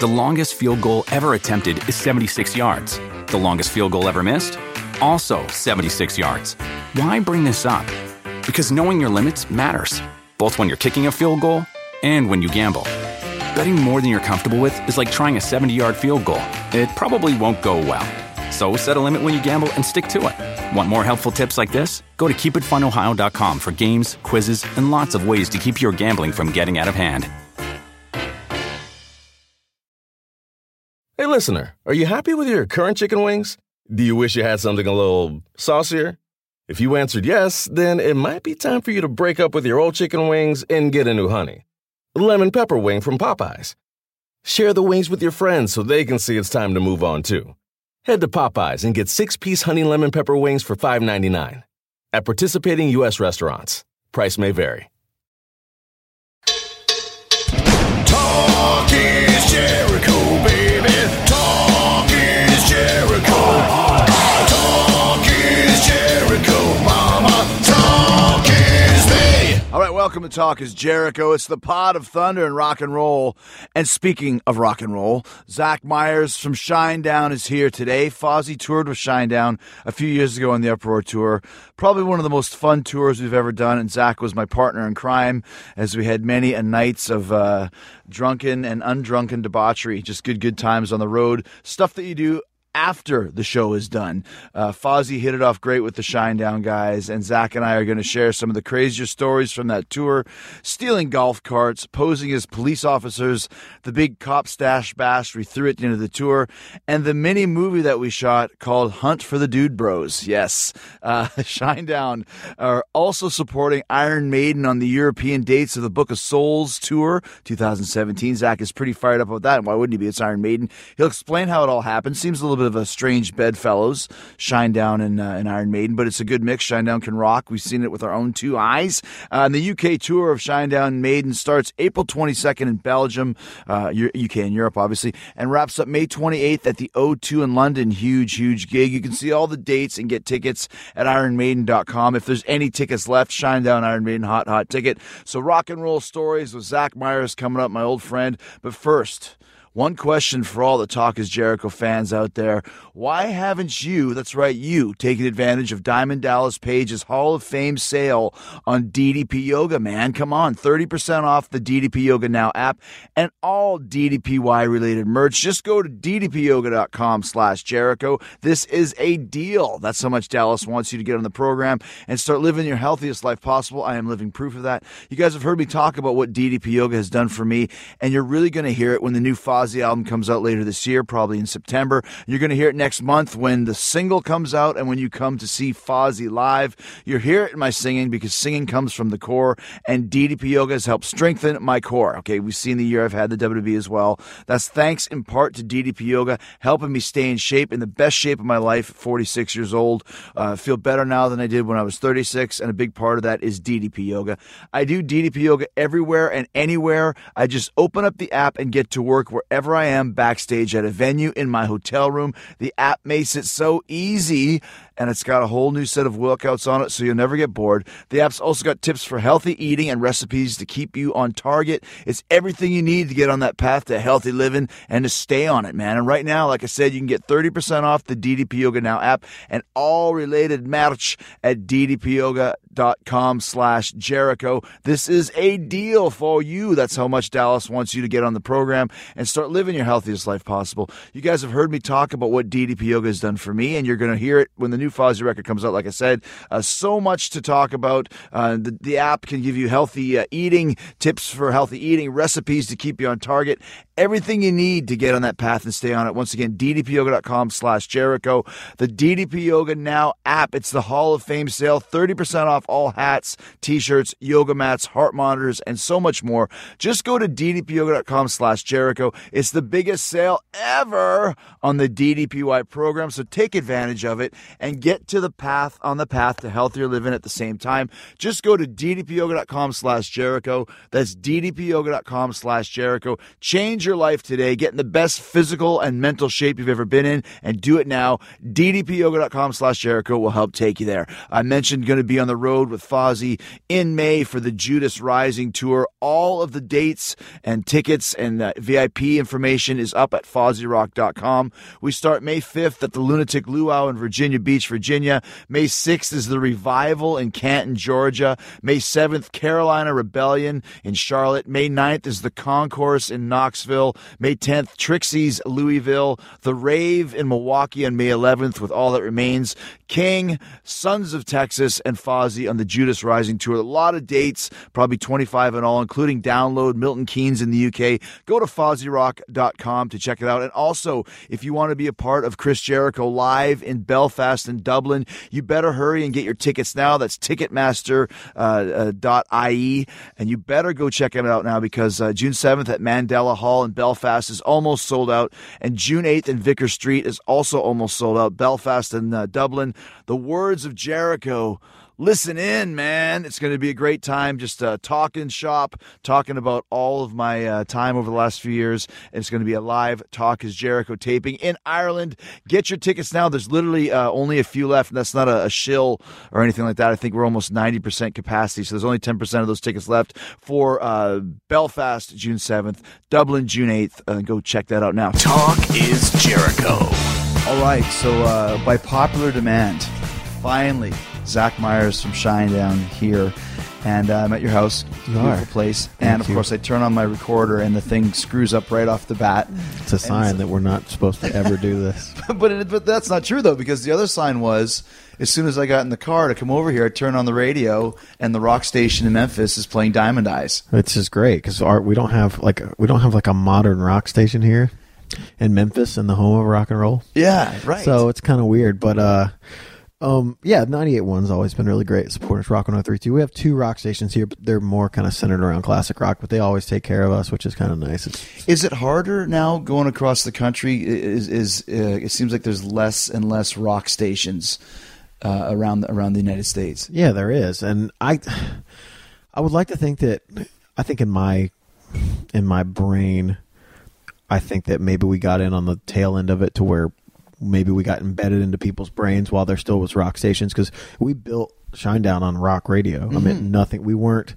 The longest field goal ever attempted is 76 yards. The longest field goal ever missed? Also 76 yards. Why bring this up? Because knowing your limits matters, both when you're kicking a field goal and when you gamble. Betting more than you're comfortable with is like trying a 70-yard field goal. It probably won't go well. So set a limit when you gamble and stick to it. Want more helpful tips like this? Go to keepitfunohio.com for games, quizzes, and lots of ways to keep your gambling from getting out of hand. Hey, listener, are you happy with your current chicken wings? Do you wish you had something a little saucier? If you answered yes, then it might be time for you to break up with your old chicken wings and get a new honey. Lemon pepper wing from Popeyes. Share the wings with your friends so they can see it's time to move on, too. Head to Popeyes and get 6-piece honey lemon pepper wings for $5.99. At participating U.S. restaurants. Price may vary. Talk is Jericho, baby. Talk is Jericho. Talk is Jericho, mama. Talk is me. All right, welcome to Talk is Jericho. It's the pod of thunder and rock and roll. And speaking of rock and roll, Zach Myers from Shinedown is here today. Fozzy toured with Shinedown a few years ago on the Uproar Tour. Probably one of the most fun tours we've ever done, and Zach was my partner in crime as we had many nights of drunken and undrunken debauchery. Just good times on the road. Stuff that you do after the show is done. Fozzy hit it off great with the Shinedown guys, and Zach and I are going to share some of the crazier stories from that tour, stealing golf carts, posing as police officers, the big cop stash bash we threw at the end of the tour, and the mini movie that we shot called Hunt for the Dude Bros. Yes, Shinedown are also supporting Iron Maiden on the European dates of the Book of Souls tour 2017. Zach is pretty fired up about that, and why wouldn't he be? It's Iron Maiden. He'll explain how it all happened. Seems a little bit of a strange bedfellows, Shinedown and Iron Maiden, but it's a good mix. Shinedown can rock. We've seen it with our own two eyes. And the UK tour of Shinedown and Maiden starts April 22nd in Belgium, UK and Europe, obviously, and wraps up May 28th at the O2 in London. Huge gig. You can see all the dates and get tickets at ironmaiden.com. If there's any tickets left, Shinedown, Iron Maiden, hot ticket. So rock and roll stories with Zach Myers coming up, my old friend. But first, one question for all the Talk is Jericho fans out there. Why haven't you, that's right, you, taken advantage of Diamond Dallas Page's Hall of Fame sale on DDP Yoga, man? Come on, 30% off the DDP Yoga Now app and all DDPY-related merch. Just go to ddpyoga.com/Jericho. This is a deal. That's how much Dallas wants you to get on the program and start living your healthiest life possible. I am living proof of that. You guys have heard me talk about what DDP Yoga has done for me, and you're really going to hear it when the new Fozzy album comes out later this year, probably in September. You're going to hear it next month when the single comes out and when you come to see Fozzy live. You'll hear it in my singing because singing comes from the core, and DDP Yoga has helped strengthen my core. Okay, we've seen the year I've had the WWE as well. That's thanks in part to DDP Yoga helping me stay in shape, in the best shape of my life at 46 years old. I feel better now than I did when I was 36, and a big part of that is DDP Yoga. I do DDP Yoga everywhere and anywhere. I just open up the app and get to work wherever I am, backstage at a venue, in my hotel room. The app makes it so easy, and it's got a whole new set of workouts on it, so you'll never get bored. The app's also got tips for healthy eating and recipes to keep you on target. It's everything you need to get on that path to healthy living and to stay on it, man. And right now, like I said, you can get 30% off the DDP Yoga Now app and all related merch at ddpyoga.com/Jericho. This is a deal for you. That's how much Dallas wants you to get on the program and start living your healthiest life possible. You guys have heard me talk about what DDP Yoga has done for me, and you're going to hear it when the new Fozzy record comes out. Like I said, so much to talk about. The app can give you healthy eating, tips for healthy eating, recipes to keep you on target, everything you need to get on that path and stay on it. Once again, ddpyoga.com/Jericho. The DDP Yoga Now app. It's the Hall of Fame sale. 30% off all hats, t-shirts, yoga mats, heart monitors, and so much more. Just go to ddpyoga.com/Jericho. It's the biggest sale ever on the DDPY program, so take advantage of it and get to the path, on the path to healthier living at the same time. Just go to ddpyoga.com/Jericho. That's ddpyoga.com/Jericho. Change Change your life today. Get in the best physical and mental shape you've ever been in, and do it now. ddpyoga.com/Jericho will help take you there. I mentioned going to be on the road with Fozzy in May for the Judas Rising Tour. All of the dates and tickets and VIP information is up at FozzyRock.com. We start May 5th at the Lunatic Luau in Virginia Beach, Virginia. May 6th is the Revival in Canton, Georgia. May 7th, Carolina Rebellion in Charlotte. May 9th is the Concourse in Knoxville. May 10th, Trixie's Louisville. The Rave in Milwaukee on May 11th with All That Remains. King, Sons of Texas, and Fozzy on the Judas Rising Tour. A lot of dates, probably 25 in all, including Download, Milton Keynes in the UK. Go to FozzyRock.com to check it out. And also, if you want to be a part of Chris Jericho live in Belfast and Dublin, you better hurry and get your tickets now. That's Ticketmaster.ie. And you better go check it out now, because June 7th at Mandela Hall in Belfast is almost sold out. And June 8th in Vicar Street is also almost sold out. Belfast and Dublin. The Words of Jericho. Listen in, man. It's going to be a great time, just talking shop, talking about all of my time over the last few years. And it's going to be a live Talk is Jericho taping in Ireland. Get your tickets now. There's literally only a few left, and that's not a shill or anything like that. I think we're almost 90% capacity, so there's only 10% of those tickets left for Belfast, June 7th, Dublin, June 8th. Go check that out now. Talk is Jericho. All right, so by popular demand, finally, Zach Myers from Shinedown here, and I'm at your house. Beautiful place. And of course, I turn on my recorder, and the thing screws up right off the bat. It's a sign that we're not supposed to ever do this. But that's not true, though, because the other sign was, as soon as I got in the car to come over here, I turn on the radio, and the rock station in Memphis is playing Diamond Eyes. It's just great because we don't have like a modern rock station here in Memphis, in the home of rock and roll. Yeah, right. So it's kind of weird, but yeah, 98.1's always been really great supporting us. Rock 103.2. We have two rock stations here, but they're more kind of centered around classic rock, but they always take care of us, which is kind of nice. Is it harder now going across the country? It seems like there's less and less rock stations around the United States. Yeah, there is, and I would like to think that I think in my brain, I think that maybe we got in on the tail end of it to where maybe we got embedded into people's brains while there still was rock stations, because we built Shinedown on rock radio. Mm-hmm. I mean, nothing. We weren't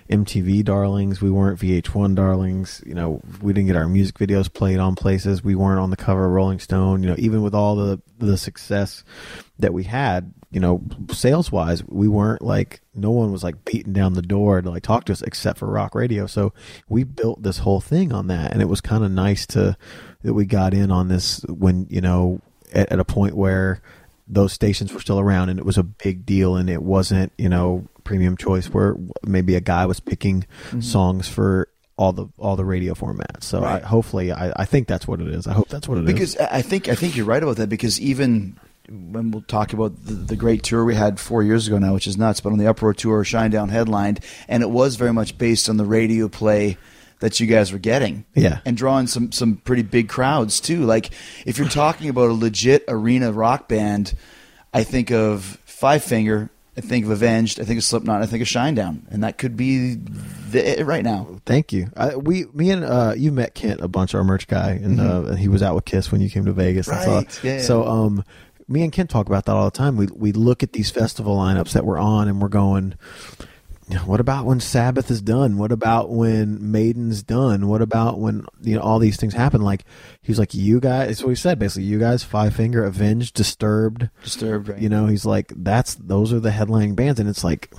MTV darlings. We weren't VH1 darlings. You know, we didn't get our music videos played on places. We weren't on the cover of Rolling Stone. You know, even with all the success that we had, you know, sales wise, we weren't like, no one was like beating down the door to like talk to us except for rock radio. So we built this whole thing on that, and it was kind of nice that we got in on this when, you know, at a point where those stations were still around and it was a big deal, and it wasn't, you know, premium choice where maybe a guy was picking songs for all the radio formats. So right. I think that's what it is. I hope that's what it is. Because I think you're right about that, because even when we'll talk about the great tour we had 4 years ago now, which is nuts, but on the Uproar Tour, Shinedown headlined, and it was very much based on the radio play that you guys were getting. Yeah. And drawing some pretty big crowds too. Like, if you're talking about a legit arena rock band, I think of Five Finger, I think of Avenged, I think of Slipknot, I think of Shinedown, and that could be it right now. Thank you. Me and you met Kent, a bunch, our merch guy, and he was out with Kiss when you came to Vegas. Right. And yeah. So me and Kent talk about that all the time. We look at these festival lineups that we're on, and we're going, what about when Sabbath is done? What about when Maiden's done? What about when, you know, all these things happen? Like, he's like, you guys, it's what he said, basically, you guys, Five Finger, Avenged, Disturbed, right? You know, he's like, those are the headlining bands, and it's like,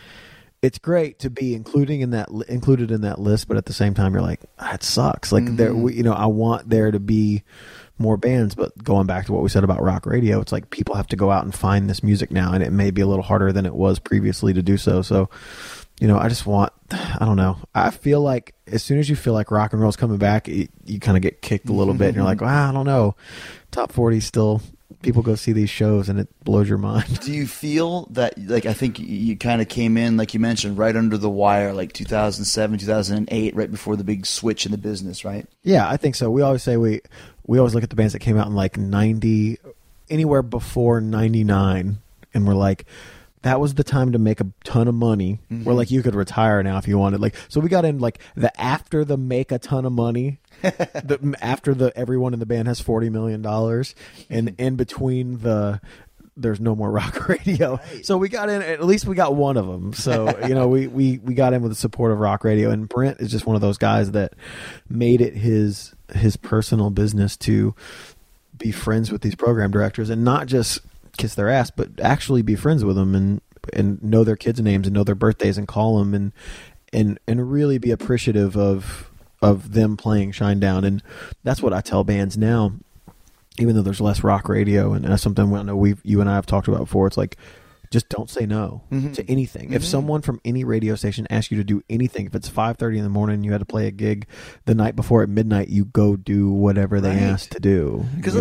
it's great to be included in that list, but at the same time, you're like, that sucks. Like, I want there to be more bands, but going back to what we said about rock radio, it's like people have to go out and find this music now, and it may be a little harder than it was previously to do so. So, you know, I don't know. I feel like as soon as you feel like rock and roll's coming back, you kind of get kicked a little bit, and you're like, well, I don't know. Top 40 still, people go see these shows, and it blows your mind. Do you feel that, like, I think you kind of came in, like you mentioned, right under the wire, like 2007, 2008, right before the big switch in the business, right? Yeah, I think so. We always say we always look at the bands that came out in like 90, anywhere before 99, and we're like, that was the time to make a ton of money. Where like you could retire now if you wanted. Like, so we got in like after the make a ton of money. After everyone in the band has $40 million, and in between there's no more rock radio. Right. So we got in, at least we got one of them. So, we got in with the support of rock radio, and Brent is just one of those guys that made it his personal business to be friends with these program directors and not just kiss their ass, but actually be friends with them and know their kids' names and know their birthdays and call them and really be appreciative of them playing Shinedown. And that's what I tell bands now, even though there's less rock radio, and that's something I know you and I have talked about before. It's like, just don't say no to anything. If someone from any radio station asks you to do anything, if it's 5:30 in the morning and you had to play a gig the night before at midnight, you go do whatever they ask to do. Because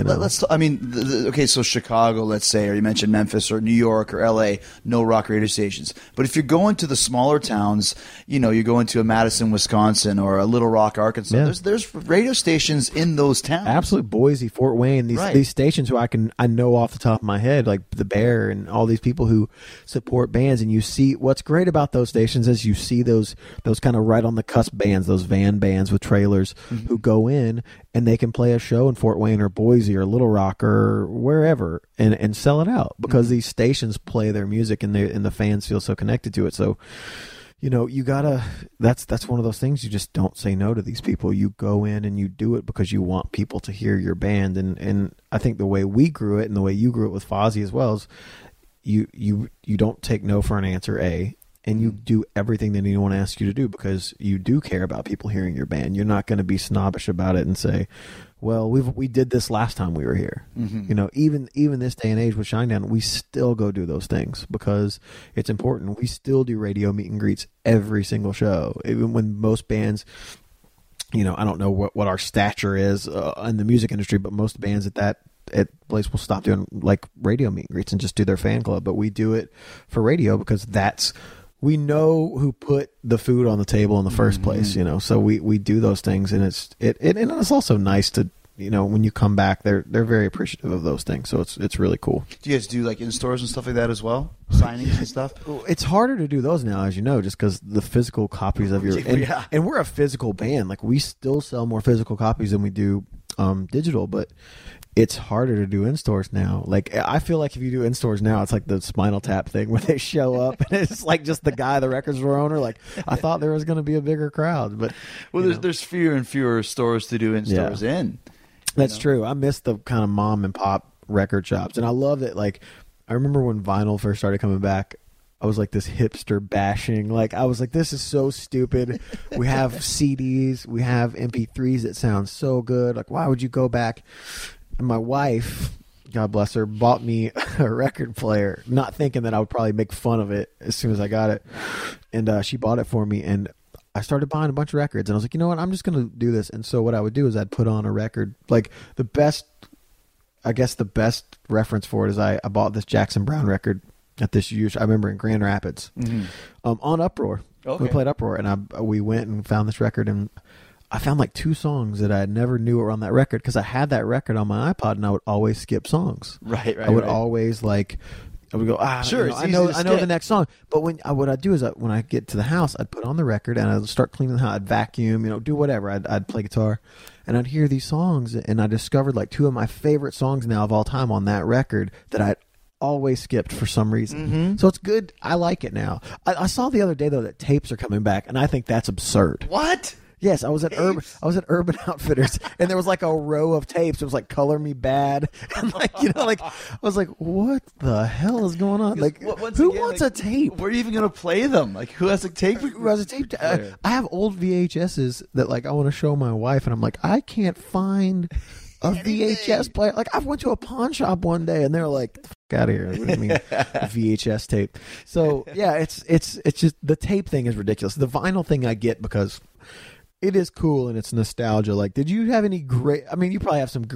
okay, so Chicago, let's say, or you mentioned Memphis or New York or LA, no rock radio stations. But if you're going to the smaller towns, you're going to a Madison, Wisconsin, or a Little Rock, Arkansas. There's radio stations in those towns. Absolutely, Boise, Fort Wayne, these stations who I know off the top of my head, like the Bear and all these people who support bands. And you see what's great about those stations is you see those kind of right on the cusp bands, those van bands with trailers who go in and they can play a show in Fort Wayne or Boise or Little Rock or wherever and sell it out because these stations play their music and the fans feel so connected to it. So you gotta, that's one of those things, you just don't say no to these people. You go in and you do it because you want people to hear your band. And I think the way we grew it and the way you grew it with Fozzy as well is you don't take no for an answer, and you do everything that anyone asks you to do because you do care about people hearing your band. You're not going to be snobbish about it and say, well, we did this last time we were here. Even this day and age with Shinedown, we still go do those things because it's important. We still do radio meet and greets every single show, even when most bands, I don't know what our stature is in the music industry, but most bands at place will stop doing like radio meet and greets and just do their fan club. But we do it for radio because we know who put the food on the table in the first place, so we do those things, and it's also nice to, when you come back, they're very appreciative of those things. So it's really cool. Do you guys do like in stores and stuff like that as well? Signings and stuff? It's harder to do those now, as you know, just because the physical copies of and we're a physical band. Like we still sell more physical copies than we do digital, but it's harder to do in stores now. Like I feel like if you do in stores now, it's like the Spinal Tap thing where they show up and it's like just the guy, the record store owner. Like I thought there was going to be a bigger crowd, but there's fewer and fewer stores to do in stores in. That's true. I miss the kind of mom and pop record shops, and I love it. Like I remember when vinyl first started coming back, I was like this hipster bashing. Like I was like, this is so stupid. We have CDs, we have MP3s that sound so good. Like why would you go back? And my wife, God bless her, bought me a record player, not thinking that I would probably make fun of it as soon as I got it. And she bought it for me, and I started buying a bunch of records. And I was like, you know what? I'm just going to do this. And so what I would do is I'd put on a record. Like the best reference for it is I bought this Jackson Browne record at this I remember in Grand Rapids on Uproar. Okay. We played Uproar, and we went and found this record, and I found like 2 songs that I never knew were on that record because I had that record on my iPod and I would always skip songs. Right. I would always I would go, sure, I know the next song. But what I'd do is when I get to the house, I'd put on the record and I'd start cleaning the house. I'd vacuum, do whatever. I'd play guitar and I'd hear these songs, and I discovered like 2 of my favorite songs now of all time on that record that I'd always skipped for some reason. So it's good. I like it now. I saw the other day though that tapes are coming back, and I think that's absurd. What? Yes, I was at Urban Outfitters, and there was like a row of tapes. It was like "Color Me Bad," and I was like, "What the hell is going on? Like, who wants a tape? Where are you even going to play them? Like, who has a tape? Who has a tape? I have old VHSs that like I want to show my wife, and I'm like, I can't find a VHS player. Like, I went to a pawn shop one day, and they're like, "Get the fuck out of here!" What do you mean VHS tape? So yeah, it's just the tape thing is ridiculous. The vinyl thing I get because it is cool and it's nostalgia. Like, did you have any great? I mean, you probably have some great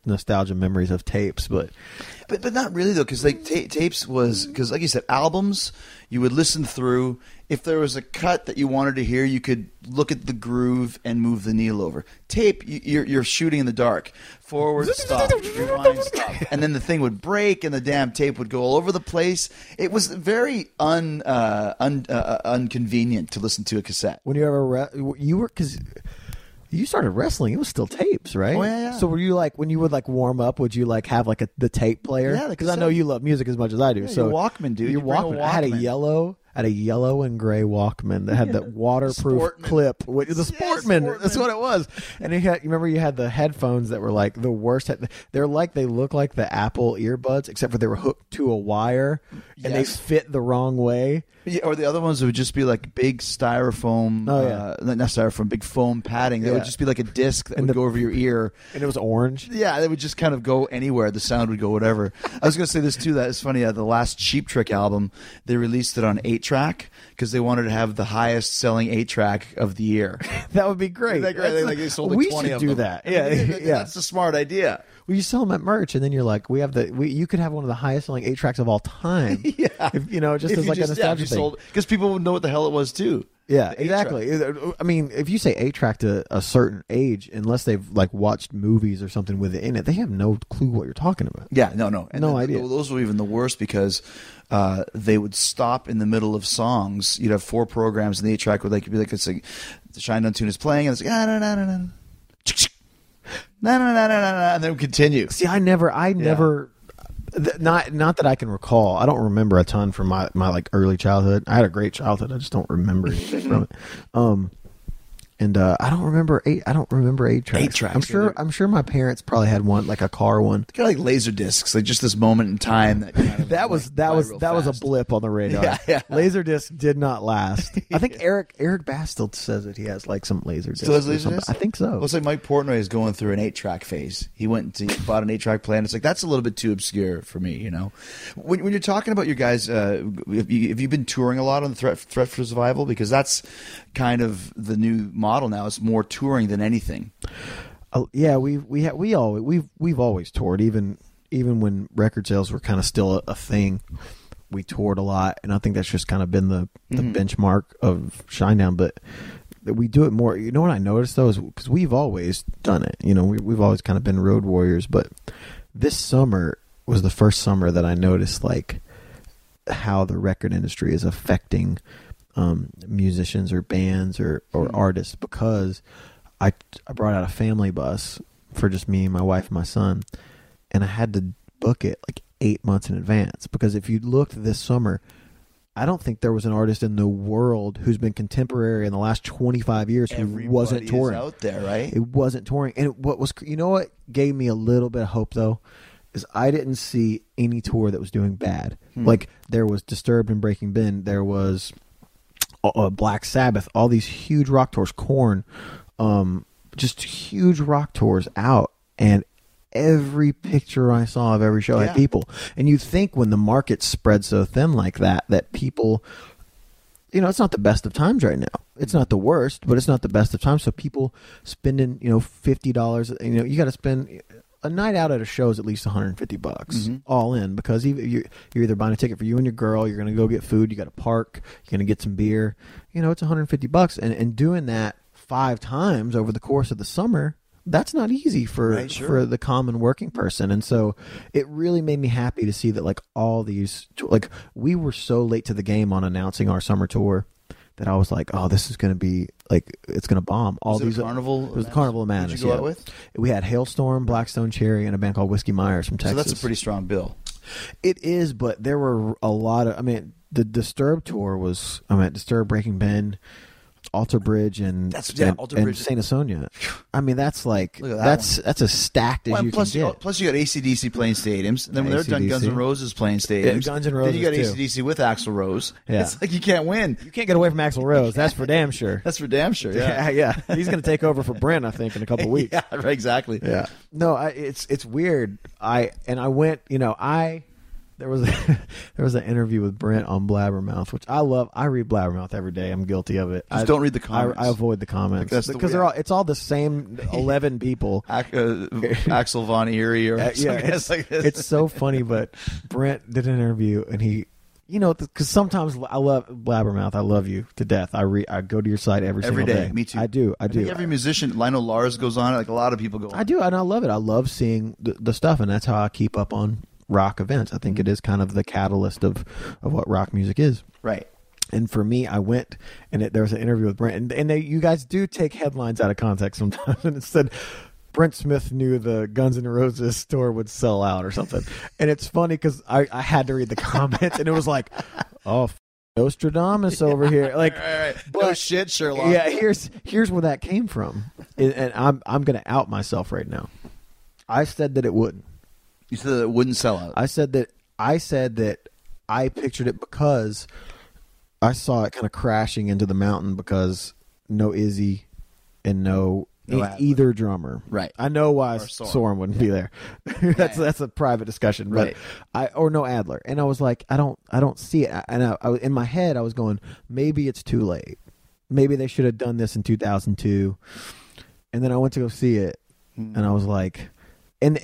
nostalgia memories of tapes, but not really though, because like tapes was, because like you said, albums you would listen through. If there was a cut that you wanted to hear, you could look at the groove and move the needle over. Tape, you're shooting in the dark, forward, stop, rewind, stop, and then the thing would break and the damn tape would go all over the place. It was very inconvenient to listen to a cassette. when you ever you were, because you started wrestling, it was still tapes, right? Oh, yeah. So were you like, when you would like warm up, would you like have like the tape player? Yeah, the because I know cassette. you love music as much as I do. Yeah, So your Walkman, dude. Your You bring a Walkman. I had a Walkman. yellow and gray Walkman that had the waterproof Sportman. clip. The Sportman. Sportman. That's what it was. And you remember you had the headphones that were like the worst. They look like the Apple earbuds, except for they were hooked to a wire and they Yes. fit the wrong way. Yeah, or the other ones would just be like big styrofoam, Oh, yeah. not styrofoam, big foam padding. That Yeah. would just be like a disc that And would go over your ear. And it was orange. Yeah, it would just kind of go anywhere. The sound would go whatever. I was going to say this too. That is funny. The last Cheap Trick album, they released it on 8-track because they wanted to have the highest selling 8-track of the year. That would be great. Like, they sold like we 20 should of do them. that. I mean, Yeah, yeah. That's a smart idea. Well, you sell them at merch, and then you're like, you could have one of the highest selling 8-tracks of all time. Yeah. If, just If as you like a nostalgia thing. because people would know what the hell it was too. Yeah, The 8-track. exactly. I mean, if you say 8-track to a certain age, unless they've like watched movies or something with it in it, they have no clue what you're talking about. Yeah, no. And No idea. Those were even the worst because they would stop in the middle of songs. You'd have 4 programs, and the 8-track would be like it's like the Shinedown tune is playing, and it's like and then it would continue. See, I never. Not that I can recall. I don't remember a ton from my like early childhood. I had a great childhood. I just don't remember anything from it. And I don't remember 8-tracks. 8-tracks, I'm sure my parents probably had one, like a car one. Kind of like laser discs, like just this moment in time that kind of That was a blip on the radar. Yeah. Laserdisc did not last. I think Eric Bass still says that he has like some Laserdisc. Still has or something. Laserdisc? I think so. Well, it's like Mike Portnoy is going through an 8-track phase. He went and bought an 8-track player, and it's like that's a little bit too obscure for me, When you're talking about your guys, have you been touring a lot on the Threat for Survival? Because that's kind of the new model now. It's more touring than anything. Yeah, we've always toured, even when record sales were kind of still a thing. We toured a lot, and I think that's just kind of been the benchmark of Shinedown. But we do it more. You know what I noticed though is because we've always done it. We've always kind of been road warriors. But this summer was the first summer that I noticed like how the record industry is affecting musicians or bands or artists, because I brought out a family bus for just me, my wife, and my son, and I had to book it like 8 months in advance, because if you looked this summer, I don't think there was an artist in the world who's been contemporary in the last 25 years who wasn't Everybody touring. is out there, right? It wasn't touring. And what gave me a little bit of hope though is I didn't see any tour that was doing bad. Like there was Disturbed and Breaking Ben, there was Black Sabbath, all these huge rock tours, Korn, just huge rock tours out, and every picture I saw of every show had people. And you'd think when the market spread so thin like that people, it's not the best of times right now. It's not the worst, but it's not the best of times. So people spending, $50, you got to spend a night out at a show is at least $150 all in, because you're either buying a ticket for you and your girl, you're going to go get food, you got to park, you're going to get some beer, it's $150, and doing that 5 times over the course of the summer, that's not easy for the common working person. And so it really made me happy to see that like all these, like we were so late to the game on announcing our summer tour that I was like, oh, this is going to be like, it's going to bomb. All these Carnival. It was the Carnival of Madness. Did you go out with? We had Hailstorm, Blackstone Cherry, and a band called Whiskey Myers from Texas. So that's a pretty strong bill. It is, but there were a lot of. The Disturbed tour was. Disturbed, Breaking Ben, Alter Bridge, and Alter Bridge. Saint Asonia. That's like Look at that that's as stacked as you plus can get. Plus you got AC/DC playing stadiums. And then when they're done, AC/DC. Guns N' Roses playing stadiums. Guns N' Then Roses you got too. AC/DC with Axl Rose. Yeah. It's like you can't win. You can't get away from Axl Rose. That's for damn sure. That's for damn sure. Yeah. Yeah. He's going to take over for Brent, I think, in a couple weeks. Yeah, right, exactly. Yeah. No, it's weird. I went, There was an interview with Brent on Blabbermouth, which I love. I read Blabbermouth every day. I'm guilty of it. Just don't read the comments. I avoid the comments because it's all the same 11 people. Axel Von Eerie or it's so funny. But Brent did an interview and he, because sometimes I love Blabbermouth. I love you to death. I go to your site every single day. Me too. I do. I think every musician, Lionel Lars goes on it. Like a lot of people go on. I do, and I love it. I love seeing the stuff, and that's how I keep up on rock events. I think it is kind of the catalyst of what rock music is. Right. And for me, I went and there was an interview with Brent, and you guys do take headlines out of context sometimes, and it said Brent Smith knew the Guns N' Roses store would sell out or something. And it's funny because I had to read the comments, and it was like, oh, Nostradamus over here. Like, right. No shit, Sherlock. Yeah, here's where that came from, and I'm going to out myself right now. I said that it wouldn't. You said that it wouldn't sell out. I said that I pictured it because I saw it kind of crashing into the mountain because no Izzy and no either drummer. Right. I know why Soren wouldn't be there. That's a private discussion. But right. Or no Adler. And I was like, I don't see it. And I in my head I was going, maybe it's too late. Maybe they should have done this in 2002. And then I went to go see it, and I was like. And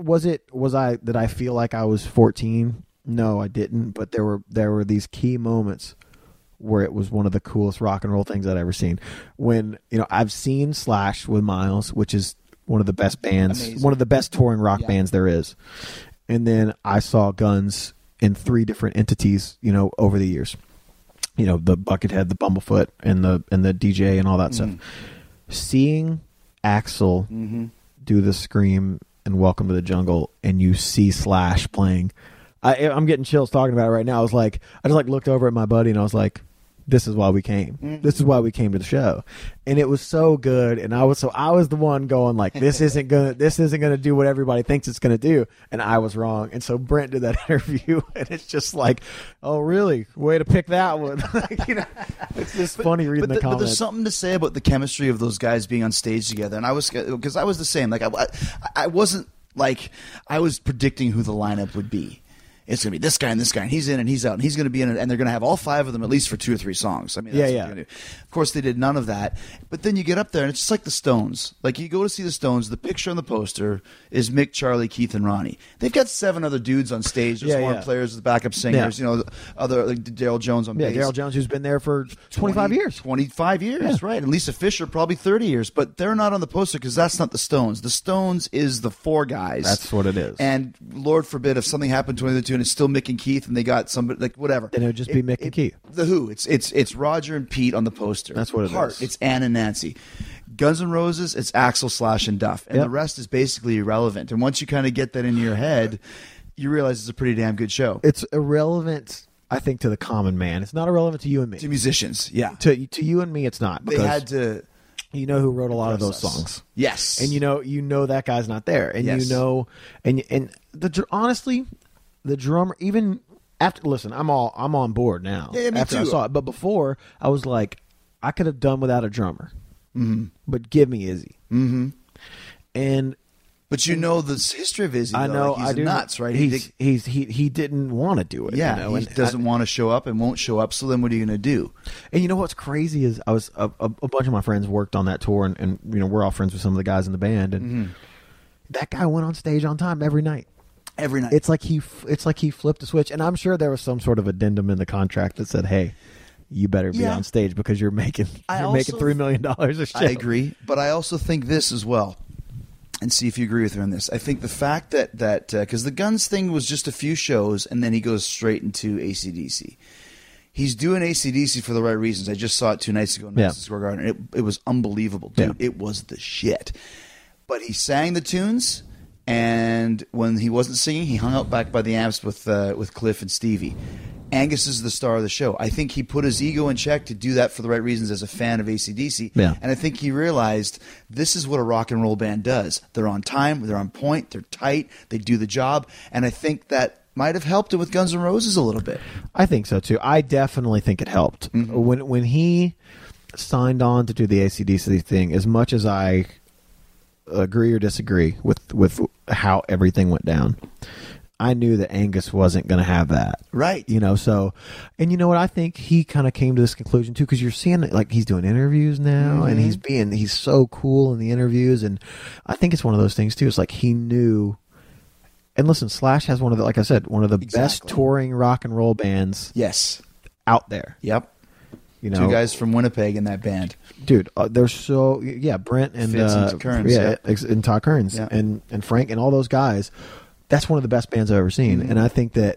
did I feel like I was 14? No, I didn't. But there were these key moments where it was one of the coolest rock and roll things I'd ever seen. When, I've seen Slash with Miles, which is one of the best bands, amazing. One of the best touring rock bands there is. And then I saw Guns in 3 different entities, over the years. The Buckethead, the Bumblefoot, and the DJ and all that stuff. Seeing Axl do the Scream and Welcome to the Jungle, and you see Slash playing. I'm getting chills talking about it right now. I just looked over at my buddy and I was like, this is why we came. This is why we came to the show. And it was so good. And I was the one going like, this isn't gonna do what everybody thinks it's gonna do. And I was wrong. And so Brent did that interview, and it's just like, oh really? Way to pick that one. It's just funny reading the comments. But there's something to say about the chemistry of those guys being on stage together. And I was the same. Like I wasn't like I was predicting who the lineup would be. It's going to be this guy and this guy, and he's in and he's out, and he's going to be in it, and they're going to have all 5 of them at least for 2 or 3 songs. I mean, that's what they're going to do. Of course, they did none of that. But then you get up there, and it's just like the Stones. Like, you go to see the Stones, the picture on the poster is Mick, Charlie, Keith, and Ronnie. They've got 7 other dudes on stage. There's more players, the backup singers, other like Daryl Jones on bass. Yeah, Daryl Jones, who's been there for 25 years. 25 years, right. And Lisa Fisher, probably 30 years. But they're not on the poster because that's not the Stones. The Stones is the 4 guys. That's what it is. And Lord forbid if something happened to one of the 2 and it's still Mick and Keith, and they got somebody like whatever. Then it would just be Mick and Keith. The Who. It's Roger and Pete on the poster. That's what it Heart, is. It's Ann and Nancy. Guns N' Roses, it's Axl, Slash, and Duff, and the rest is basically irrelevant. And once you kind of get that into your head, you realize it's a pretty damn good show. It's irrelevant, I think, to the common man. It's not irrelevant to you and me. To musicians, yeah. To you and me, it's not. They had to. You know who wrote a lot of those songs. Yes, and you know that guy's not there, and honestly, the drummer even. Listen, I'm on board now. Yeah, me after too. I saw it, but before I was like, I could have done without a drummer, but give me Izzy. But the history of Izzy. I know. He's nuts, right? He didn't want to do it. Yeah, he doesn't want to show up and won't show up. So then, what are you going to do? And you know what's crazy is I was a bunch of my friends worked on that tour, and we're all friends with some of the guys in the band, and that guy went on stage on time every night. Every night. It's like he flipped a switch, and I'm sure there was some sort of addendum in the contract that said, "Hey, you better be on stage because you're making $3 million a show." I agree, but I also think this as well, and see if you agree with me on this. I think the fact that because the Guns thing was just a few shows, and then he goes straight into AC/DC. He's doing AC/DC for the right reasons. I just saw it 2 nights ago in Madison Square Garden. It was unbelievable, dude. Yeah. It was the shit. But he sang the tunes. And when he wasn't singing, he hung out back by the amps with Cliff and Stevie. Angus is the star of the show. I think he put his ego in check to do that for the right reasons as a fan of AC/DC. Yeah. And I think he realized this is what a rock and roll band does. They're on time, they're on point, they're tight, they do the job. And I think that might have helped it with Guns N' Roses a little bit. I think so, too. I definitely think it helped. When he signed on to do the AC/DC thing, as much as I agree or disagree with how everything went down, I knew that Angus wasn't going to have that. Right. So, and you know what? I think he kind of came to this conclusion too, because you're seeing like he's doing interviews now, and he's so cool in the interviews, and I think it's one of those things too. It's like he knew. And listen, Slash has one of the best touring rock and roll bands. Yes. Out there. Yep. 2 guys from Winnipeg in that band. Dude, they're so Brent and Kearns, and Todd Kearns and Frank and all those guys. That's one of the best bands I've ever seen, and I think that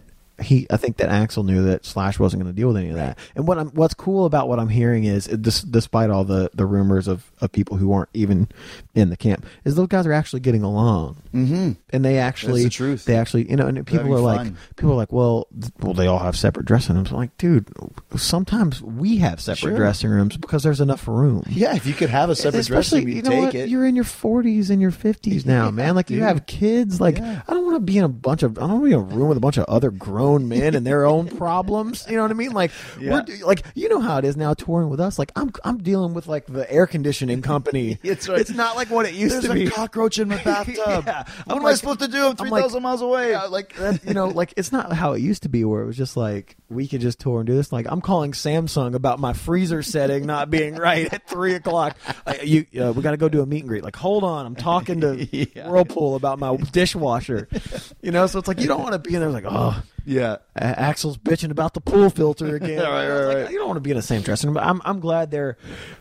Axl knew that Slash wasn't going to deal with any of that. And what's cool about what I'm hearing is, despite all the rumors of people who aren't even in the camp, is those guys are actually getting along, and they actually, that's the truth. They actually, and people are like, well, they all have separate dressing rooms. I'm like, dude, sometimes we have separate dressing rooms because there's enough room. Yeah, if you could have a separate dressing room, you take it. You're in your 40s and your 50s now, man. Like, you have kids. Like, I don't want to be in a room with a bunch of other grown men and their own problems. You know what I mean? Like, we're like, you know how it is now touring with us. Like, I'm dealing with like the air conditioning company. It's right. It's not like what it used to be. There's a cockroach in my bathtub. What am I supposed to do? I'm 3,000 miles away. Like that, like it's not how it used to be, where it was just like we could just tour and do this. Like, I'm calling Samsung about my freezer setting not being right at 3:00. We got to go do a meet and greet. Like, hold on, I'm talking to Whirlpool about my dishwasher. So it's like you don't want to be in there like, oh. Yeah, Axl's bitching about the pool filter again. right. You don't want to be in the same dressing room. But I'm glad they're.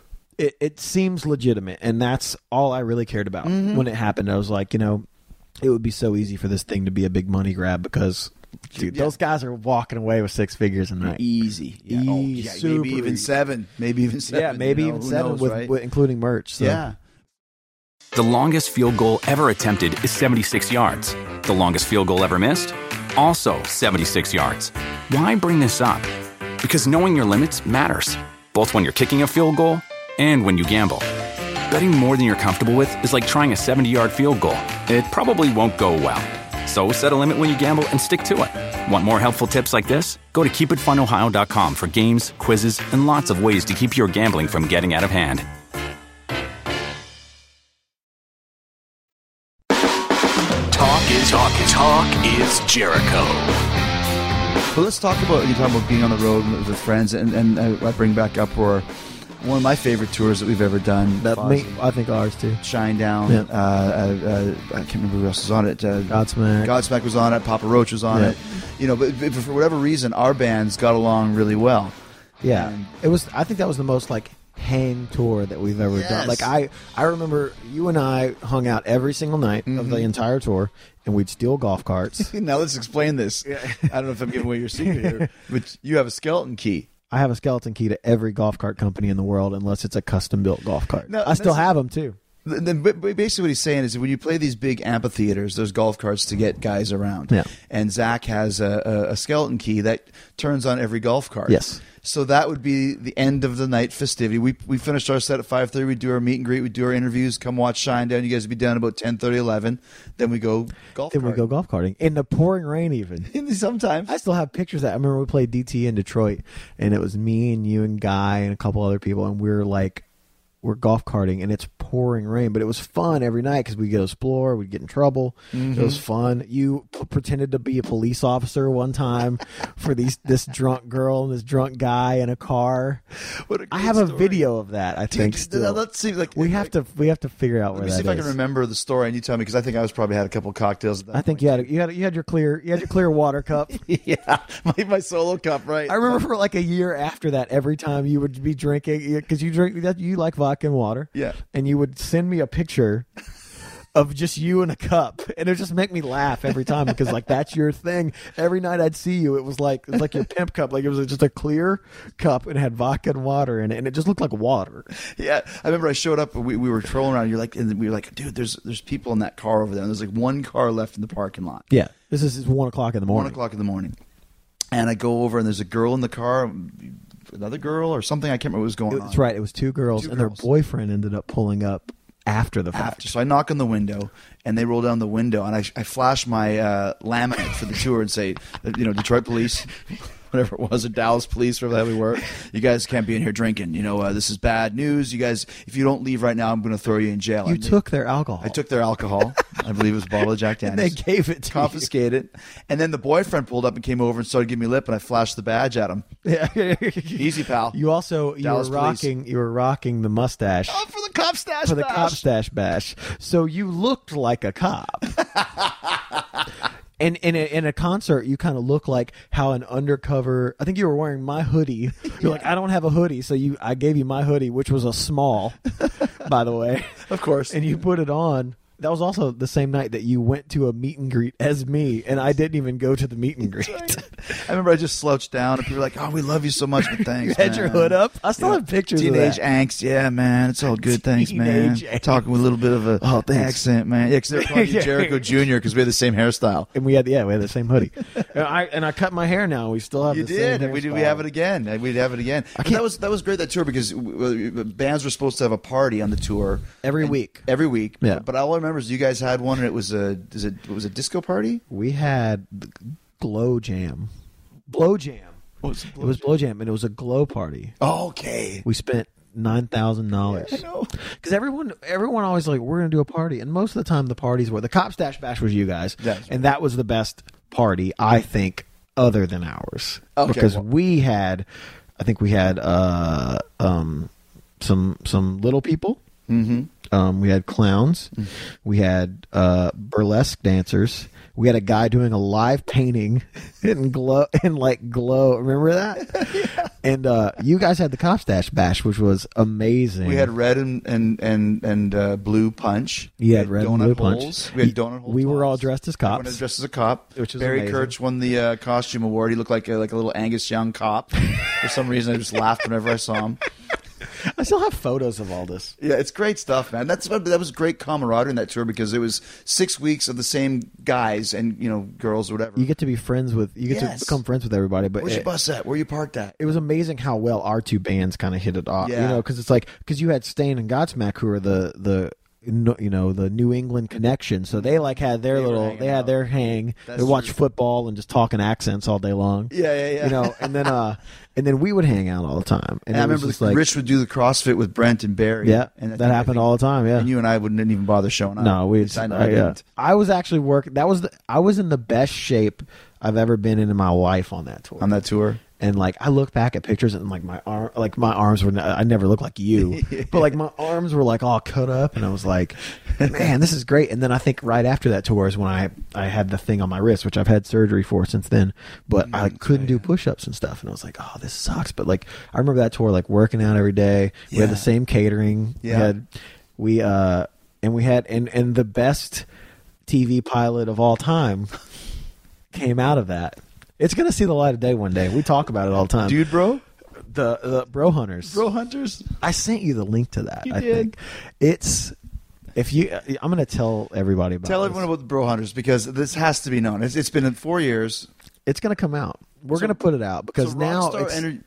It seems legitimate, and that's all I really cared about when it happened. I was like, it would be so easy for this thing to be a big money grab because, dude, those guys are walking away with 6 figures a night. Easy. Maybe even seven. Yeah, maybe even seven with including merch. So. Yeah. The longest field goal ever attempted is 76 yards. The longest field goal ever missed? Also 76 yards. Why bring this up? Because knowing your limits matters, both when you're kicking a field goal and when you gamble. Betting more than you're comfortable with is like trying a 70-yard field goal. It probably won't go well. So set a limit when you gamble and stick to it. Want more helpful tips like this? Go to keepitfunohio.com for games, quizzes, and lots of ways to keep your gambling from getting out of hand. Talk is Jericho. But let's talk about, you talk about being on the road with friends, and I bring back up one of my favorite tours that we've ever done. I think ours too. Shinedown. Yeah. I can't remember who else was on it. Godsmack was on it. Papa Roach was on it. But for whatever reason, our bands got along really well. Yeah, and I think that was the most like hang tour that we've ever done. Like I remember you and I hung out every single night of the entire tour, and we'd steal golf carts. Now let's explain this. I don't know if I'm giving away your secret here, but you have a skeleton key. I have a skeleton key to every golf cart company in the world, unless it's a custom built golf cart. No, I still have them too. Then basically what he's saying is that when you play these big amphitheaters, there's golf carts to get guys around. Yeah. And Zach has a skeleton key that turns on every golf cart. Yes. So that would be the end of the night festivity. We finished our set at 5:30. We do our meet and greet. We do our interviews. Come watch Shinedown. You guys would be done about 10:30, 11. Then we go golf karting. We go golf karting. In the pouring rain even. Sometimes. I still have pictures of that. I remember we played DT in Detroit, and it was me and you and Guy and a couple other people, and we're golf karting, and it's pouring rain, but it was fun every night because we'd get explore, we'd get in trouble. It was fun. You pretended to be a police officer one time for this drunk girl and this drunk guy in a car. I have a video of that. I think still. That seems like we have to figure out where that is. Let me see if I can remember the story, and you tell me, because I think I was probably had a couple cocktails. At that I think point. you had your clear water cup. Yeah, my solo cup, right? I remember for like a year after that, every time you would be drinking, because you like vodka and water. Yeah. And you would send me a picture of just you in a cup, and it would just make me laugh every time, because like that's your thing. Every night I'd see you, it was like your pimp cup, like it was just a clear cup and it had vodka and water in it, and it just looked like water. Yeah, I remember I showed up, we were trolling around. And we were like, dude, there's people in that car over there. And there's like one car left in the parking lot. Yeah, this is 1 o'clock in the morning. 1 o'clock in the morning, and I go over, and there's a girl in the car. Another girl or something. I can't remember what was going on. That's right. It was two girls, and their boyfriend ended up pulling up after the fact. So I knock on the window, and they roll down the window, and I flash my laminate for the tour and say, Detroit police, whatever it was, or Dallas police, wherever we were. You guys can't be in here drinking. This is bad news. You guys, if you don't leave right now, I'm going to throw you in jail. You took their alcohol. I took their alcohol. I believe it was a bottle of Jack Daniels. And they gave it to confiscated. And then the boyfriend pulled up and came over and started giving me lip, and I flashed the badge at him. Yeah. Easy, pal. You were rocking the mustache. Oh, for the cop stash For the bash. cop stash bash. So you looked like a cop. And in a concert, you kind of look like how an undercover. I think you were wearing my hoodie. You're like, I don't have a hoodie, so I gave you my hoodie, which was a small, by the way, of course. And you put it on. That was also the same night that you went to a meet and greet as me, and I didn't even go to the meet and greet. I remember I just slouched down, and people were like, "Oh, we love you so much, but thanks." You had your hood up. I still have pictures teenage of that. angst. Yeah, man, it's all good. Thanks, man. Angst. Talking with a little bit of a accent, man. Yeah, because they were calling you Jericho Jr. because we had the same hairstyle. And we had the same hoodie. and I cut my hair now. We still have You the did. same We hairstyle. have it again. We'd have it again. But that was great, that tour, because bands were supposed to have a party on the tour every week. Every week. Yeah. But all I remember is you guys had one, and it was a disco party. We had Glow Jam. Blow Jam. It was Blow Jam, and it was a glow party. Oh, okay. We spent $9,000. Yeah, I know. Because everyone always like, we're gonna do a party, and most of the time the parties were the Cop Stash Bash was you guys, and that was the best party I think other than ours. Okay, because we had some little people. Mm-hmm. We had clowns. We had burlesque dancers. We had a guy doing a live painting in glow. Remember that? Yeah. And you guys had the Cop Stash Bash, which was amazing. We had red and blue punch. You had red and blue holes. punch. We had donut holes. We were all dressed as cops. Everyone was dressed as a cop. Which is Barry amazing. Kirch won the costume award. He looked like a little Angus Young cop. For some reason, I just laughed whenever I saw him. I still have photos of all this. Yeah, it's great stuff, man. That was great camaraderie in that tour, because it was 6 weeks of the same guys and girls or whatever. You get to be friends with. You get to become friends with everybody. But where's your bus at? Where you parked at? It was amazing how well our two bands kind of hit it off. Yeah. Because it's like you had Stain and Godsmack, who are the New England connection. So they had their hang. They watch football and just talking accents all day long. Yeah. And then we would hang out all the time. And I remember Rich would do the CrossFit with Brent and Barry. Yeah, and that happened all the time. Yeah, and you and I wouldn't even bother showing up. No, we. I didn't. I was actually working. I was in the best shape I've ever been in my life on that tour. On that tour. And I look back at pictures and my arms were. I never looked like you, but my arms were all cut up, and I was like, man, this is great. And then I think right after that tour is when I had the thing on my wrist, which I've had surgery for since then, but I couldn't do push-ups and stuff, and I was like, oh, this sucks. But I remember that tour, working out every day. We had the same catering. Yeah. We had the best TV pilot of all time came out of that. It's going to see the light of day one day. We talk about it all the time. Dude, bro? The Bro Hunters. Bro Hunters? I sent you the link to that. You I did. think it's I'm going to tell everybody about Tell this. everyone about the Bro Hunters, because this has to be known. It's been 4 years. It's going to come out. We're going to put it out because now Rockstar it's Energy.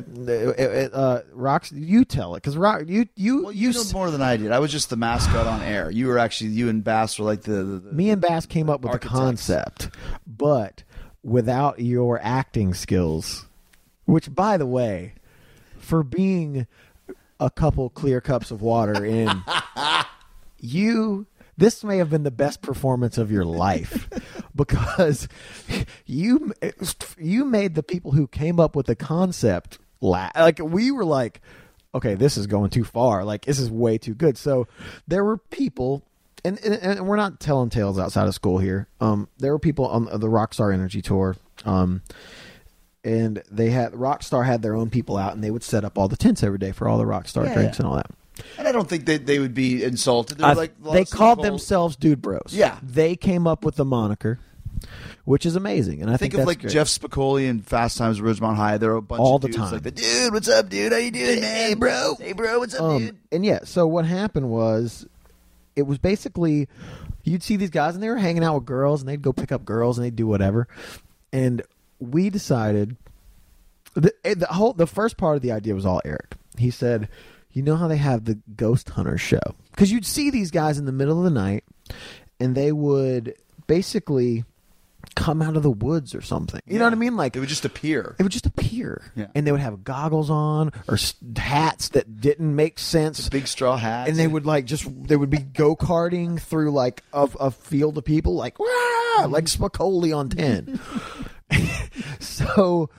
Rocks. You tell it because you know more than I did. I was just the mascot on air. You and Bass were like the me and Bass came up with architects. the concept, but without your acting skills, which, by the way, for being a couple clear cups of water in, this may have been the best performance of your life because you made the people who came up with the concept laugh. We were like, okay, this is going too far. This is way too good. So there were people. And we're not telling tales outside of school here. There were people on the Rockstar Energy tour, and Rockstar had their own people out, and they would set up all the tents every day for all the Rockstar drinks and all that. And I don't think they would be insulted. They called themselves Dude Bros. Yeah, they came up with the moniker, which is amazing. And I think of that's great. Jeff Spicoli and Fast Times at Ridgemont High. There are a bunch all of the dudes time. Dude, what's up, dude? How you doing, man? Hey, bro. Hey, bro. What's up, dude? And yeah, so what happened was, it was basically, you'd see these guys and they were hanging out with girls and they'd go pick up girls and they'd do whatever. And we decided, the first part of the idea was all Eric. He said, you know how they have the Ghost Hunter show? Because you'd see these guys in the middle of the night and they would basically come out of the woods or something. You know what I mean? Like It would just appear. it would just appear. Yeah. And they would have goggles on or hats that didn't make sense. Big straw hats. And they would they would be go-karting through like a field of people like, "Wah!" like Spicoli on 10. So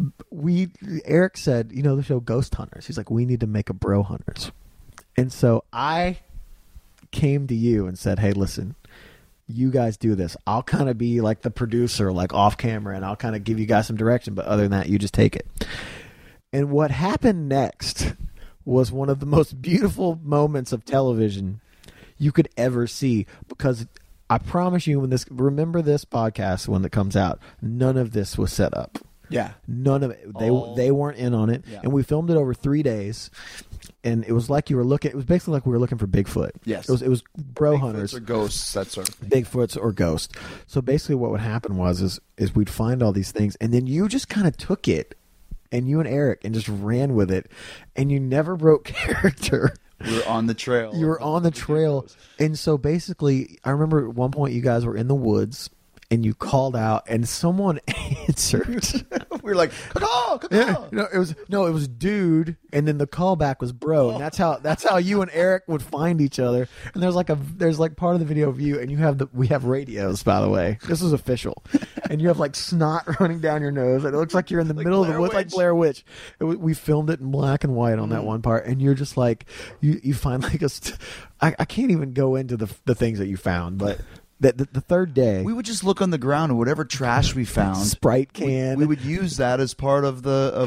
Eric said, the show Ghost Hunters. He's like, we need to make a Bro Hunters. And so I came to you and said, hey, listen, you guys do this. I'll kind of be like the producer, like off camera, and I'll kind of give you guys some direction. But other than that, you just take it. And what happened next was one of the most beautiful moments of television you could ever see, because I promise you, remember this podcast when it comes out, none of this was set up. Yeah. None of it. They weren't in on it. Yeah. And we filmed it over 3 days. And it was like it was basically like we were looking for Bigfoot. Yes. It was Bro Bigfoots Hunters. or ghosts, that sort of thing. Bigfoots or ghosts. So basically what would happen is we'd find all these things, and then you just kind of took it, and you and Eric, and just ran with it, and you never broke character. We were on the trail. You were on the trail. And so basically, I remember at one point you guys were in the woods, and you called out, and someone answered. We were like, caw. It was dude, and then the callback was bro, and that's how you and Eric would find each other. And there's like part of the video of you, and we have radios, by the way. This is official, and you have like snot running down your nose, and it looks like you're in the middle of the woods, like Blair Witch. We filmed it in black and white on that one part, and you're just like you find like I can't even go into the things that you found, but. The third day, we would just look on the ground and whatever trash we found, Sprite can. We would use that as part of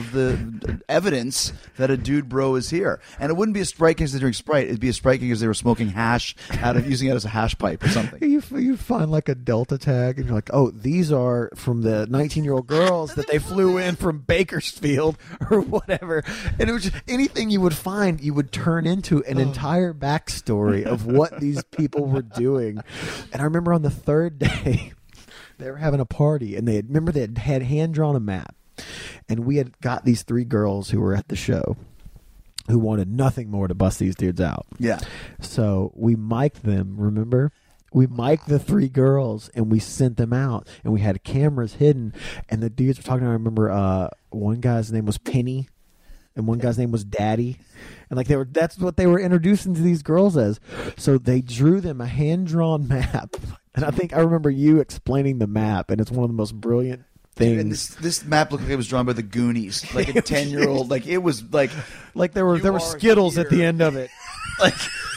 the evidence that a dude bro is here. And it wouldn't be a Sprite can because they're drinking Sprite. It'd be a Sprite can because they were smoking hash using it as a hash pipe or something. You find like a Delta tag, and you're like, oh, these are from the 19-year-old girls that they flew in from Bakersfield or whatever. And it was just anything you would find, you would turn into an entire backstory of what these people were doing. And I remember on the third day, they were having a party, and they had hand-drawn a map. And we had got these 3 girls who were at the show who wanted nothing more to bust these dudes out. Yeah. So we mic'd them, remember? We mic'd the 3 girls, and we sent them out, and we had cameras hidden, and the dudes were talking. I remember one guy's name was Penny, and one guy's name was Daddy, and like that's what they were introducing to these girls as. So they drew them a hand-drawn map, and I remember you explaining the map, and it's one of the most brilliant things. And this map looked like it was drawn by the Goonies, like a 10-year-old. Like it was like there were Skittles here at the end of it. Like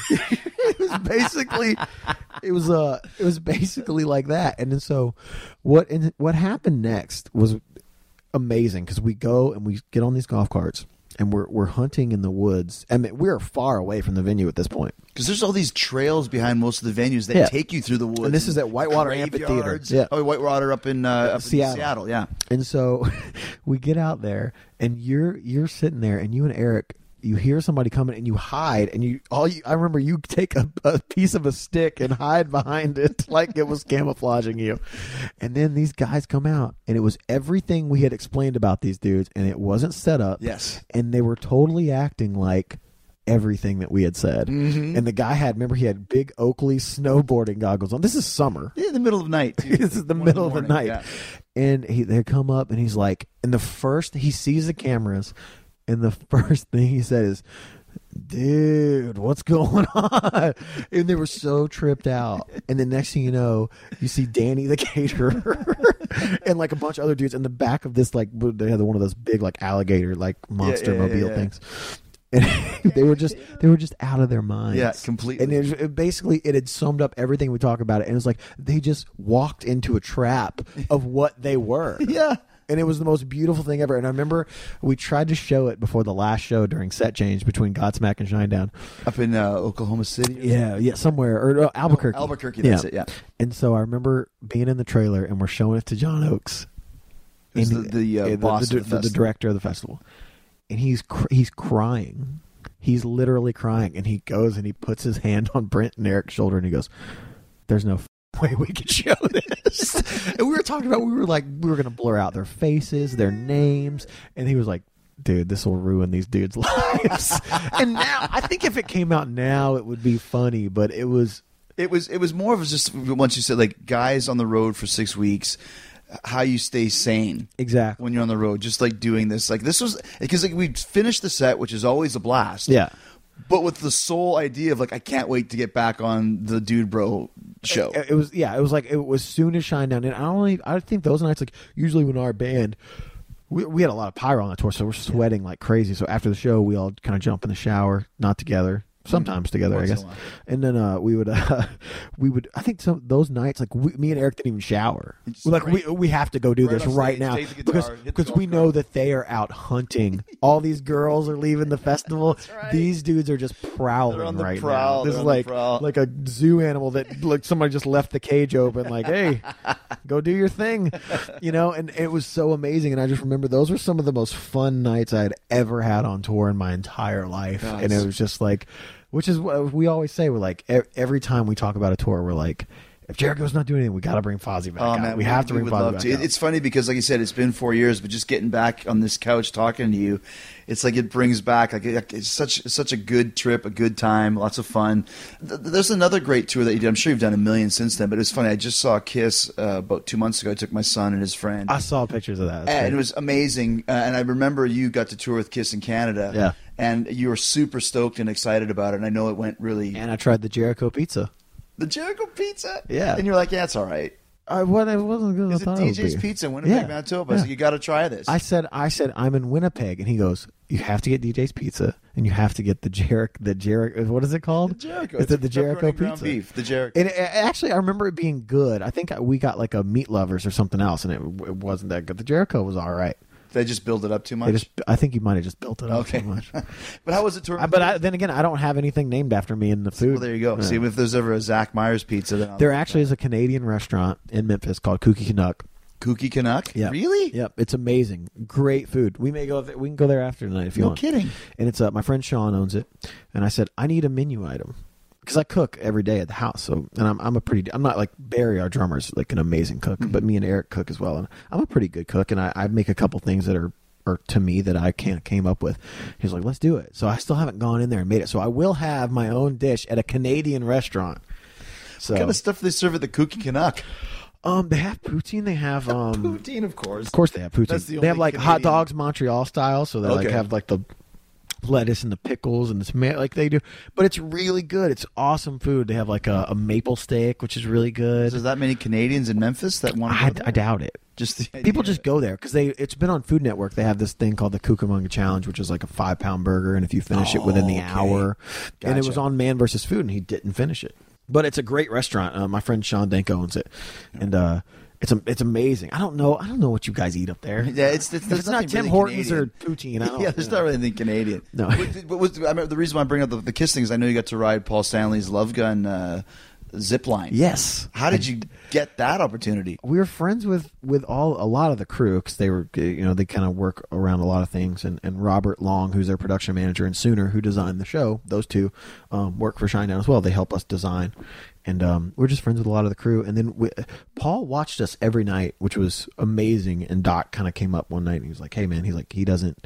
it was basically like that. And then so what happened next was amazing, because we go and we get on these golf carts, and we're hunting in the woods. I mean, we're far away from the venue at this point, because there's all these trails behind most of the venues that take you through the woods. And this is at Whitewater Amphitheater. Yeah. Oh, Whitewater up in Seattle. Yeah. And so we get out there, and you're sitting there, and you and Eric, you hear somebody coming, and you hide, and I remember you take a piece of a stick and hide behind it like it was camouflaging you. And then these guys come out, and it was everything we had explained about these dudes, and it wasn't set up. Yes. And they were totally acting like everything that we had said. Mm-hmm. And the guy he had big Oakley snowboarding goggles on. This is summer. Yeah, the middle of the night. Too. This is the middle of the night. Yeah. And they come up, and he's like, and he sees the cameras, and the first thing he said is, dude, what's going on? And they were so tripped out. And the next thing you know, you see Danny the caterer and like a bunch of other dudes in the back of this, like they had one of those big like alligator like monster mobile things. And they were just out of their minds. Yeah, completely. And it had summed up everything we talk about it. And it was like they just walked into a trap of what they were. Yeah. And it was the most beautiful thing ever. And I remember we tried to show it before the last show during set change between Godsmack and Shinedown. Up in Oklahoma City? Yeah, somewhere. Or Albuquerque. Albuquerque, that's it, yeah. And so I remember being in the trailer, and we're showing it to John Oakes. Who's the boss of the director of the festival. And he's crying. He's literally crying. And he goes and he puts his hand on Brent and Eric's shoulder, and he goes, there's no way we could show this. And we were talking about, we were going to blur out their faces, their names, and he was like, dude, this will ruin these dudes' lives. And now I think if it came out now it would be funny, but it was It was more of just once you said like guys on the road for 6 weeks, how you stay sane Exactly. when you're on the road, just like doing this. Like this was because like we finished the set, which is always a blast. Yeah. But with the sole idea of like I can't wait to get back on the Dude Bro show. It was like it was soon as Shinedown, and I think those nights, like usually when our band, we had a lot of pyro on the tour, so we're sweating like crazy. So after the show, we all kind of jump in the shower, not together. Sometimes together, Once I in a guess, while. and then we would. I think those nights, like me and Eric didn't even shower. It's We're like great. we have to go do Right this off right stage, now take the guitar, hit the because golf we know that they are out hunting. All these girls are leaving the festival. right. These dudes are just prowling They're on the right prowl. now. This They're is on the prowl. like a zoo animal that like somebody just left the cage open. Like, hey, go do your thing, And it was so amazing. And I just remember those were some of the most fun nights I had ever had on tour in my entire life. Nice. And it was just like. Which is what we always say. We're like, every time we talk about a tour, we're like, if Jericho's not doing anything, we got to bring Fozzy back out. Man, we have to bring would Fozzy love back to. out. It's funny because, like you said, it's been 4 years, but just getting back on this couch talking to you, it's like it brings back like it's such a good trip, a good time, lots of fun. There's another great tour that you did. I'm sure you've done a million since then, but it was funny. I just saw Kiss about 2 months ago. I took my son and his friend. I saw pictures of that. That's And great. it was amazing. And I remember you got to tour with Kiss in Canada. Yeah. And you were super stoked and excited about it. And I know it went really. And I tried the Jericho pizza. The Jericho Pizza? Yeah. And you're like, yeah, it's all right. It wasn't good. It's a DJ's Pizza in Winnipeg, Manitoba. I was like, you got to try this. I said I'm in Winnipeg, and he goes, you have to get DJ's Pizza, and you have to get the Jericho. What is it called? The Jericho. Is it the Jericho pepperoni ground Pizza? beef. The Jericho. And actually, I remember it being good. I think we got like a Meat Lovers or something else, and it wasn't that good. The Jericho was all right. They just build it up too much. I think you might have just built it up Okay. too much. But how was it touring? Then again, I don't have anything named after me in the food. Well, there you go. Yeah. See, if there's ever a Zach Myers Pizza, then I'll There actually is a Canadian restaurant in Memphis called Kooky Canuck. Kooky Canuck. Yeah. Really? Yep, it's amazing. Great food. We can go there after tonight if you No want. kidding. And it's my friend Sean owns it, and I said I need a menu item because I cook every day at the house. So, and I'm not like Barry, our drummer, is like an amazing cook, but me and Eric cook as well, and I'm a pretty good cook, and I make a couple things that are to me that I came up with. He's like, let's do it. So I still haven't gone in there and made it. So I will have my own dish at a Canadian restaurant. So What kind of stuff do they serve at the Kooky Canuck? they have poutine. They have Poutine, of course. Of course, they have poutine. That's the They have only like hot Canadian- dogs, Montreal style. So they like Okay. have like the lettuce and the pickles and the tomato, like they do. But it's really good. It's awesome food. They have like a maple steak, which is really good. There's that many Canadians in Memphis that want to I go there? doubt it. Just the People idea. just go there because it's been on Food Network. They have this thing called the Cucamonga Challenge, which is like a 5-pound burger, and if you finish it within the okay. hour, and it was Gotcha. on Man vs. Food, and he didn't finish it. But it's a great restaurant. My friend Sean Danko owns it, and it's amazing. I don't know what you guys eat up there. Yeah, it's If it's not nothing Tim really Hortons Canadian. or poutine. I don't, Yeah, there's not really anything Canadian. No. But I remember the reason why I bring up the Kiss thing is I know you got to ride Paul Stanley's Love Gun zip line. Yes. How did you get that opportunity? We were friends with a lot of the crew because they were, they kind of work around a lot of things. And Robert Long, who's their production manager, and Sooner, who designed the show, those two work for Shinedown as well. They help us design. And we're just friends with a lot of the crew. And then Paul watched us every night, which was amazing. And Doc kind of came up one night and he was like, hey, man, he doesn't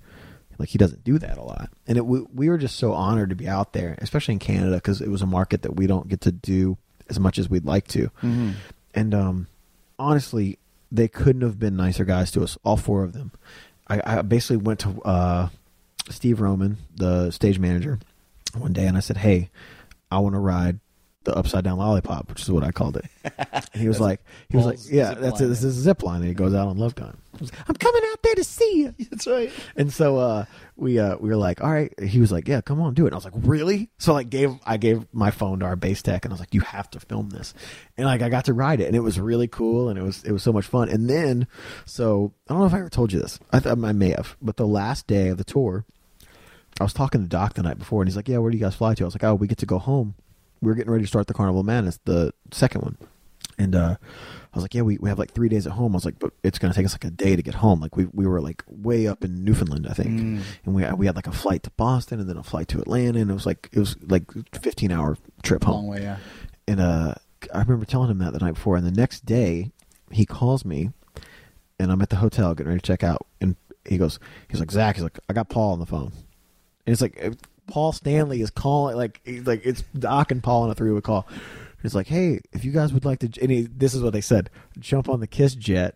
do that a lot. And we were just so honored to be out there, especially in Canada, because it was a market that we don't get to do as much as we'd like to. Mm-hmm. And honestly, they couldn't have been nicer guys to us, all four of them. I basically went to Steve Roman, the stage manager, one day, and I said, hey, I want to ride the upside down lollipop, which is what I called it. And he was like, Paul's yeah, zip that's line. it. This is a zip line. And he goes out on Love Gun. I'm coming out there to see you. That's right. And so we were like, all right. He was like, yeah, come on, do it. And I was like, really? So I gave my phone to our bass tech, and I was like, you have to film this. And like I got to ride it, and it was really cool, and it was so much fun. And then, so I don't know if I ever told you this. I may have, but the last day of the tour, I was talking to Doc the night before, and he's like, yeah, where do you guys fly to? I was like, oh, we get to go home. We were getting ready to start the Carnival of Madness, the second one. And I was like, yeah, we have like 3 days at home. I was like, but it's going to take us like a day to get home. Like we were like way up in Newfoundland, I think. And we had like a flight to Boston and then a flight to Atlanta. And it was like 15-hour trip home. Long way, yeah. And I remember telling him that the night before. And the next day he calls me and I'm at the hotel getting ready to check out. And he's like, Zach, I got Paul on the phone. And it's like, Paul Stanley is calling, like it's Doc and Paul on a 3-way call. He's like, hey, if you guys would like to, and this is what they said, jump on the Kiss jet.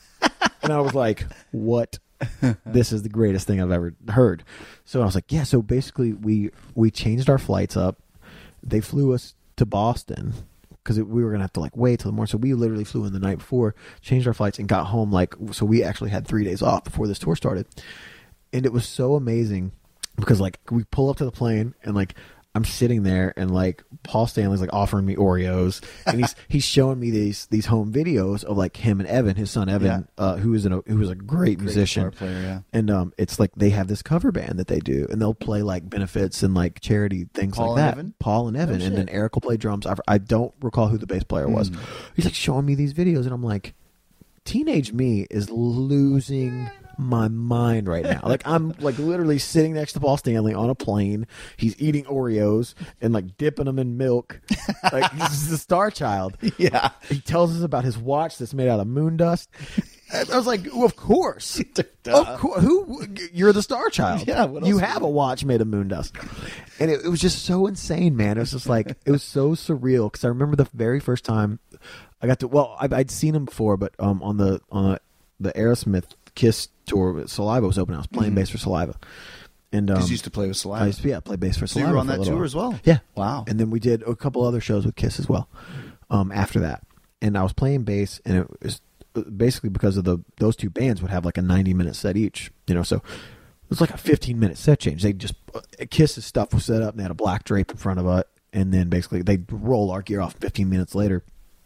And I was like, what? This is the greatest thing I've ever heard. So I was like, yeah. So basically, we changed our flights up. They flew us to Boston because we were gonna have to like wait till the morning. So we literally flew in the night before, changed our flights, and got home so we actually had 3 days off before this tour started. And it was so amazing because like we pull up to the plane and like I'm sitting there and like Paul Stanley's like offering me Oreos and he's showing me these home videos of like him and Evan, his son Evan, who was a great musician, player, and it's like they have this cover band that they do and they'll play like benefits and like charity things Paul like that. and Evan? Paul and Evan, and then Eric will play drums. I don't recall who the bass player was. He's like showing me these videos and I'm like, teenage me is losing my mind right now. Like I'm like literally sitting next to Paul Stanley on a plane. He's eating Oreos and like dipping them in milk. Like he's the star child. Yeah. He tells us about his watch that's made out of moon dust. I was like, well, of course. Of course. You're the star child. Yeah, what else you would have a watch made of moon dust. And it was just so insane, man. It was just like, it was so surreal because I remember the very first time I got to, well, I'd seen him before, but on the Aerosmith Kiss tour, Saliva was open. I was playing bass for Saliva. And Because you used to play with Saliva. I used to play bass for So Saliva. you were on for a that little tour while. as well? Yeah. Wow. And then we did a couple other shows with Kiss as well after that. And I was playing bass, and it was basically because of those two bands would have like a 90-minute set each, so it was like a 15-minute set change. They just Kiss's stuff was set up, and they had a black drape in front of it, and then basically they'd roll our gear off 15 minutes later.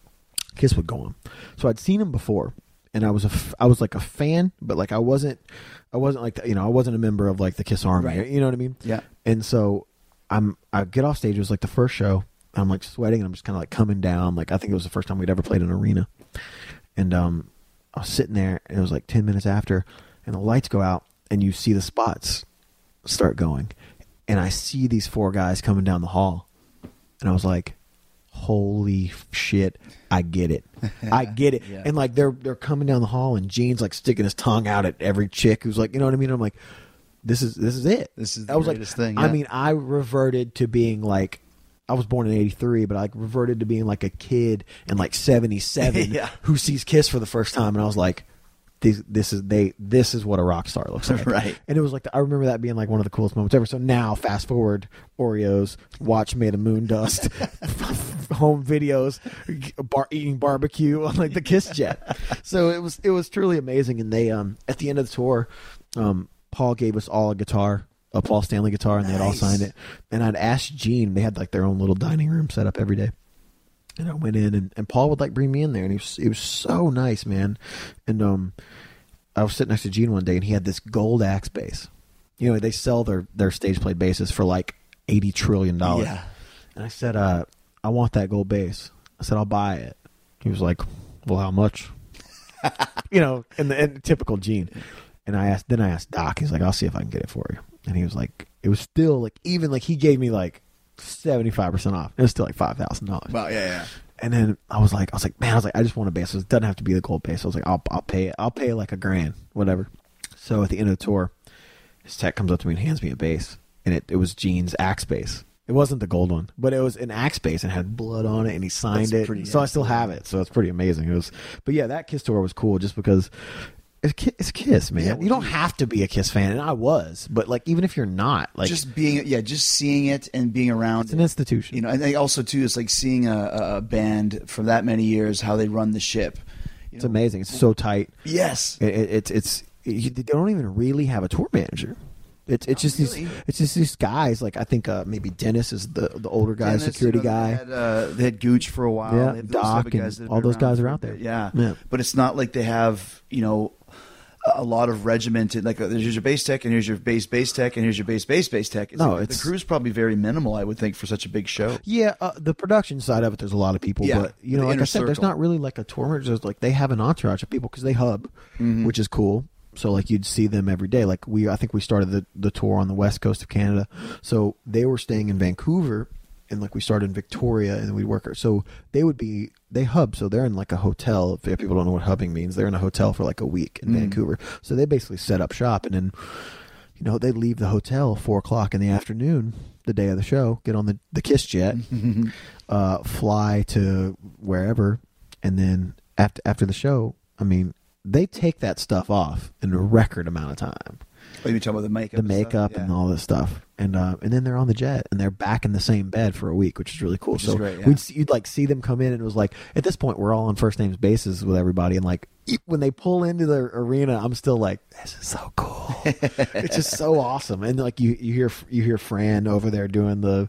Kiss would go on. So I'd seen him before, and I was like a fan, but like I wasn't like I wasn't a member of like the Kiss Army, Right. You know what I mean? Yeah. And so I get off stage. It was like the first show. I'm like sweating, and I'm just kind of like coming down. Like I think it was the first time we'd ever played in an arena. And I was sitting there, and it was like 10 minutes after, and the lights go out, and you see the spots start going, and I see these 4 guys coming down the hall, and I was like, holy shit, I get it. I get it. Yeah. And like they're coming down the hall, and Gene's like sticking his tongue out at every chick who's like, you know what I mean? I'm like, this is it. This is the I was greatest like, thing, I yeah. mean, I reverted to being like, I was born in 83, but I reverted to being like a kid in like 77 Yeah. who sees Kiss for the first time, and I was like, this is what a rock star looks like. Right. And it was like I remember that being like one of the coolest moments ever. So now fast forward, Oreos, watch made of moon dust, home videos, eating barbecue on like the Kiss jet. So it was truly amazing. And they at the end of the tour, Paul gave us all a guitar, a Paul Stanley guitar, and they had all signed it. And I'd asked Gene, they had like their own little dining room set up every day. And I went in, and Paul would like bring me in there, and it was so nice, man. And I was sitting next to Gene one day, and he had this gold axe bass. They sell their stage played basses for like $80 trillion. Yeah. And I said, I want that gold bass. I said, I'll buy it. He was like, well, how much? And typical Gene. And I asked Doc. He's like, I'll see if I can get it for you. And he was like, it was still like, even like he gave me like 75% off. It was still like $5,000. Wow, yeah. And then I was like, man, I just want a bass. It doesn't have to be the gold bass. I was like, I'll pay it. I'll pay like $1,000, whatever. So at the end of the tour, his tech comes up to me and hands me a bass, and it was Gene's axe bass. It wasn't the gold one, but it was an axe bass and had blood on it, and he signed That's it. pretty So I still have it. So it's pretty amazing. But yeah, that Kiss tour was cool just because. It's Kiss, man. Yeah, you don't have to be a Kiss fan, and I was, but like even if you're not, like Just seeing it and being around it's an institution. and they also too, it's like seeing a band for that many years, how they run the ship. It's amazing. It's so tight. Yes. They don't even really have a tour manager. It's just really. these guys. Like I think maybe Dennis is the older guy, Dennis, security guy. They had Gooch for a while. Yeah, They have those Doc type of guys and that have all been those guys around are for a out there. bit. Yeah. Yeah. But it's not like they have a lot of regimented, like here's your bass tech, and here's your bass tech, and here's your bass tech. The crew's probably very minimal, I would think, for such a big show. Yeah, the production side of it, there's a lot of people, Yeah, but the like inner I said, there's circle. not really like a tour manager. There's like they have an entourage of people because they hub, Mm-hmm. which is cool. So like you'd see them every day. Like I think we started the tour on the west coast of Canada, so they were staying in Vancouver, and like we started in Victoria, and we'd work. So they hub, so they're in like a hotel. If people don't know what hubbing means, they're in a hotel for like a week in Vancouver. So they basically set up shop, and then they leave the hotel 4:00 in the afternoon, the day of the show, get on the Kiss jet, fly to wherever, and then after the show, I mean, they take that stuff off in a record amount of time. Oh, you talking about the makeup? The makeup and all this stuff, and then they're on the jet and they're back in the same bed for a week, which is really cool. Which is great, yeah. You'd like see them come in, and it was like at this point we're all on first names basis with everybody, and like when they pull into the arena, I'm still like, this is so cool. It's just so awesome, and like you hear Fran over there doing the,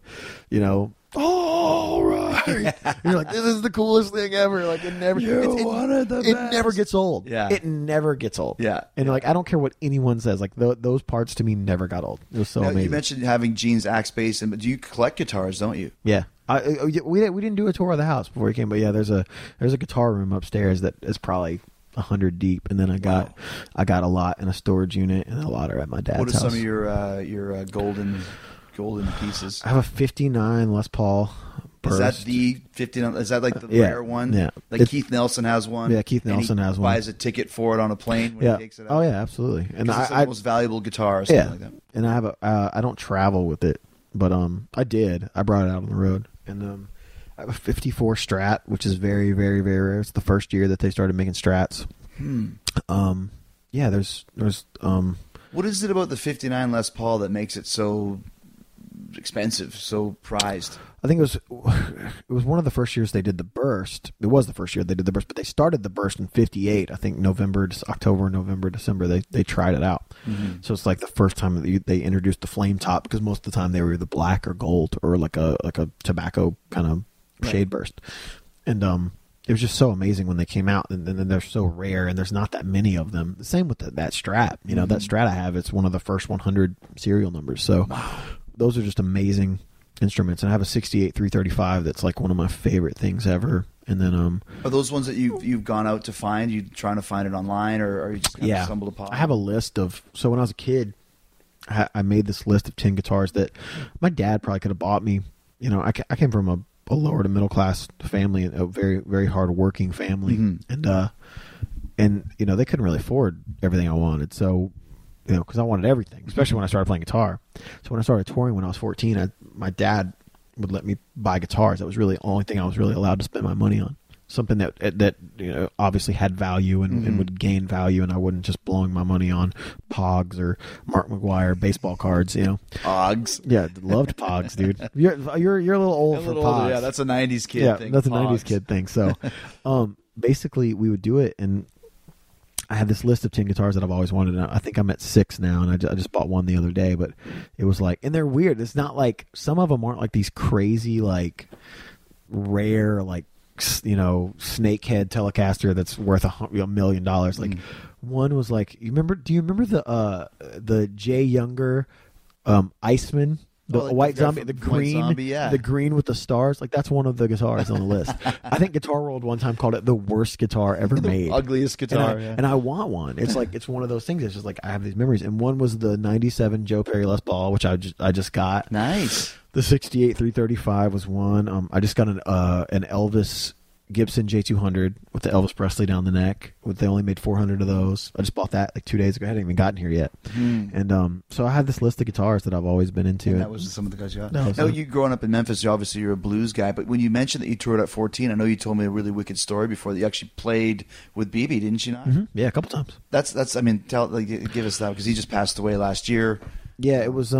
all right. And you're like, this is the coolest thing ever. Like it never, it never gets old. Yeah, it never gets old. Yeah, and like I don't care what anyone says. Like those parts to me never got old. It was so amazing. You mentioned having Gene's axe bass, but do you collect guitars? Don't you? Yeah, we didn't do a tour of the house before he came, but yeah, there's a guitar room upstairs that is probably 100 deep, and then I got a lot in a storage unit, and a lot are at my dad's house. What are some of your golden pieces? I have a 59 Les Paul. Is that the 59? Is that like the rare one? Yeah. Like Keith Nelson has one. Yeah, Keith Nelson has one. Buys a ticket for it on a plane when he takes it out. Oh yeah, absolutely. And it's the most valuable guitar or something like that. And I have I don't travel with it, but I did. I brought it out on the road, and I have a 54 Strat, which is very, very, very rare. It's the first year that they started making Strats. Yeah, there's what is it about the 59 Les Paul that makes it so expensive, so prized? I think it was one of the first years they did the Burst. It was the first year they did the Burst, but they started the Burst in '58. I think October, November, December. They tried it out. Mm-hmm. So it's like the first time that they introduced the flame top, because most of the time they were either black or gold or like a tobacco kind of shade burst. And it was just so amazing when they came out, and then they're so rare, and there's not that many of them. The same with that Strat. That Strat I have, it's one of the first 100 serial numbers. So those are just amazing instruments. And I have a 68 335 that's like one of my favorite things ever. And then are those ones that you've gone out to find? You trying to find it online, or are you just kind of stumbled upon? I have a list of. So when I was a kid, I made this list of 10 guitars that my dad probably could have bought me. I came from a lower to middle class family, a very, very hard working family, and they couldn't really afford everything I wanted. So because I wanted everything, especially when I started playing guitar. So when I started touring when I was 14, my dad would let me buy guitars. That was really the only thing I was really allowed to spend my money on. Something that obviously had value and would gain value, and I wasn't just blowing my money on Pogs or Mark McGuire baseball cards. Pogs. Yeah, loved Pogs, dude. You're a little old for Pogs. Older, yeah, that's a '90s kid thing. That's Pogs. a '90s kid thing. So, basically, we would do it, and I had this list of 10 guitars that I've always wanted. And I think I'm at 6 now, and I just bought one the other day. But it was like, and they're weird. It's not like, some of them aren't like these crazy, like rare, like snakehead Telecaster that's worth $1 million. Like one was like, do you remember the Jay Younger Iceman? The White Zombie, the green, the green with the stars. Like that's one of the guitars on the list. I think Guitar World one time called it the worst guitar ever made, ugliest guitar. And I want one. It's like it's one of those things. It's just like I have these memories. And one was the '97 Joe Perry Les Paul, which I just got. Nice. The 68 335 was one. I just got an Elvis Gibson J200 with the Elvis Presley down the neck. They only made 400 of those. I just bought that like 2 days ago. I hadn't even gotten here yet. And so I had this list of guitars that I've always been into. And that was some of the guys you got. You growing up in Memphis, you're a blues guy. But when you mentioned that you toured at 14, I know you told me a really wicked story before that you actually played with BB, didn't you not? Mm-hmm. Yeah, a couple times. That's. I mean, give us that, because he just passed away last year. Yeah, it was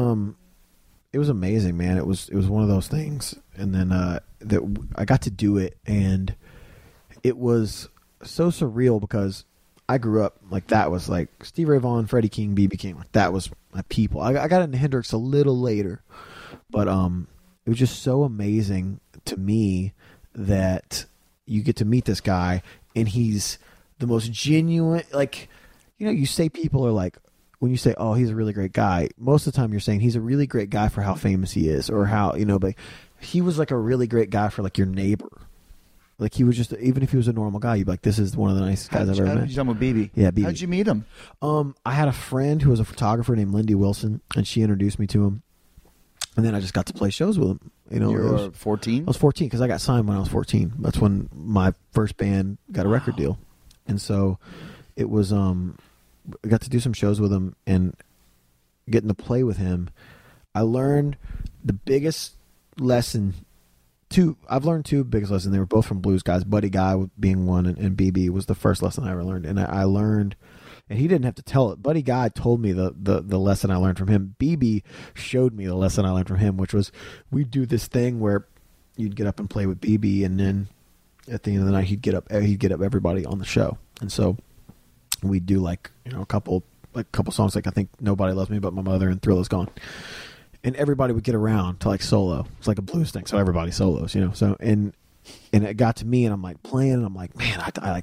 amazing, man. It was one of those things, and then that I got to do it, and it was so surreal because I grew up like that was like Stevie Ray Vaughan, Freddie King, B.B. King, like that was my people. I got into Hendrix a little later, but it was just so amazing to me that you get to meet this guy, and he's the most genuine. Like, you say people are like, when you say, oh, he's a really great guy, most of the time you're saying he's a really great guy for how famous he is, or how, but he was like a really great guy for like your neighbor. Like he was just, even if he was a normal guy, you'd be like, this is one of the nicest guys I've ever met. How did you talk about BB? Yeah, BB. How'd you meet him? I had a friend who was a photographer named Lindy Wilson, and she introduced me to him. And then I just got to play shows with him. You were 14? I was 14 because I got signed when I was 14. That's when my first band got a record deal. And so it was, I got to do some shows with him, and getting to play with him, I learned the biggest lesson. I've learned two biggest lessons. They were both from blues guys. Buddy Guy being one, and BB was the first lesson I ever learned. And I learned, and he didn't have to tell it. Buddy Guy told me the lesson I learned from him. BB showed me the lesson I learned from him, which was we'd do this thing where you'd get up and play with BB, and then at the end of the night he'd get up everybody on the show. And so we'd do a couple songs, like I think Nobody Loves Me But My Mother and Thrill Is Gone. And everybody would get around to solo. It's like a blues thing, so everybody solos, So and it got to me, and I'm playing, and I'm like, man,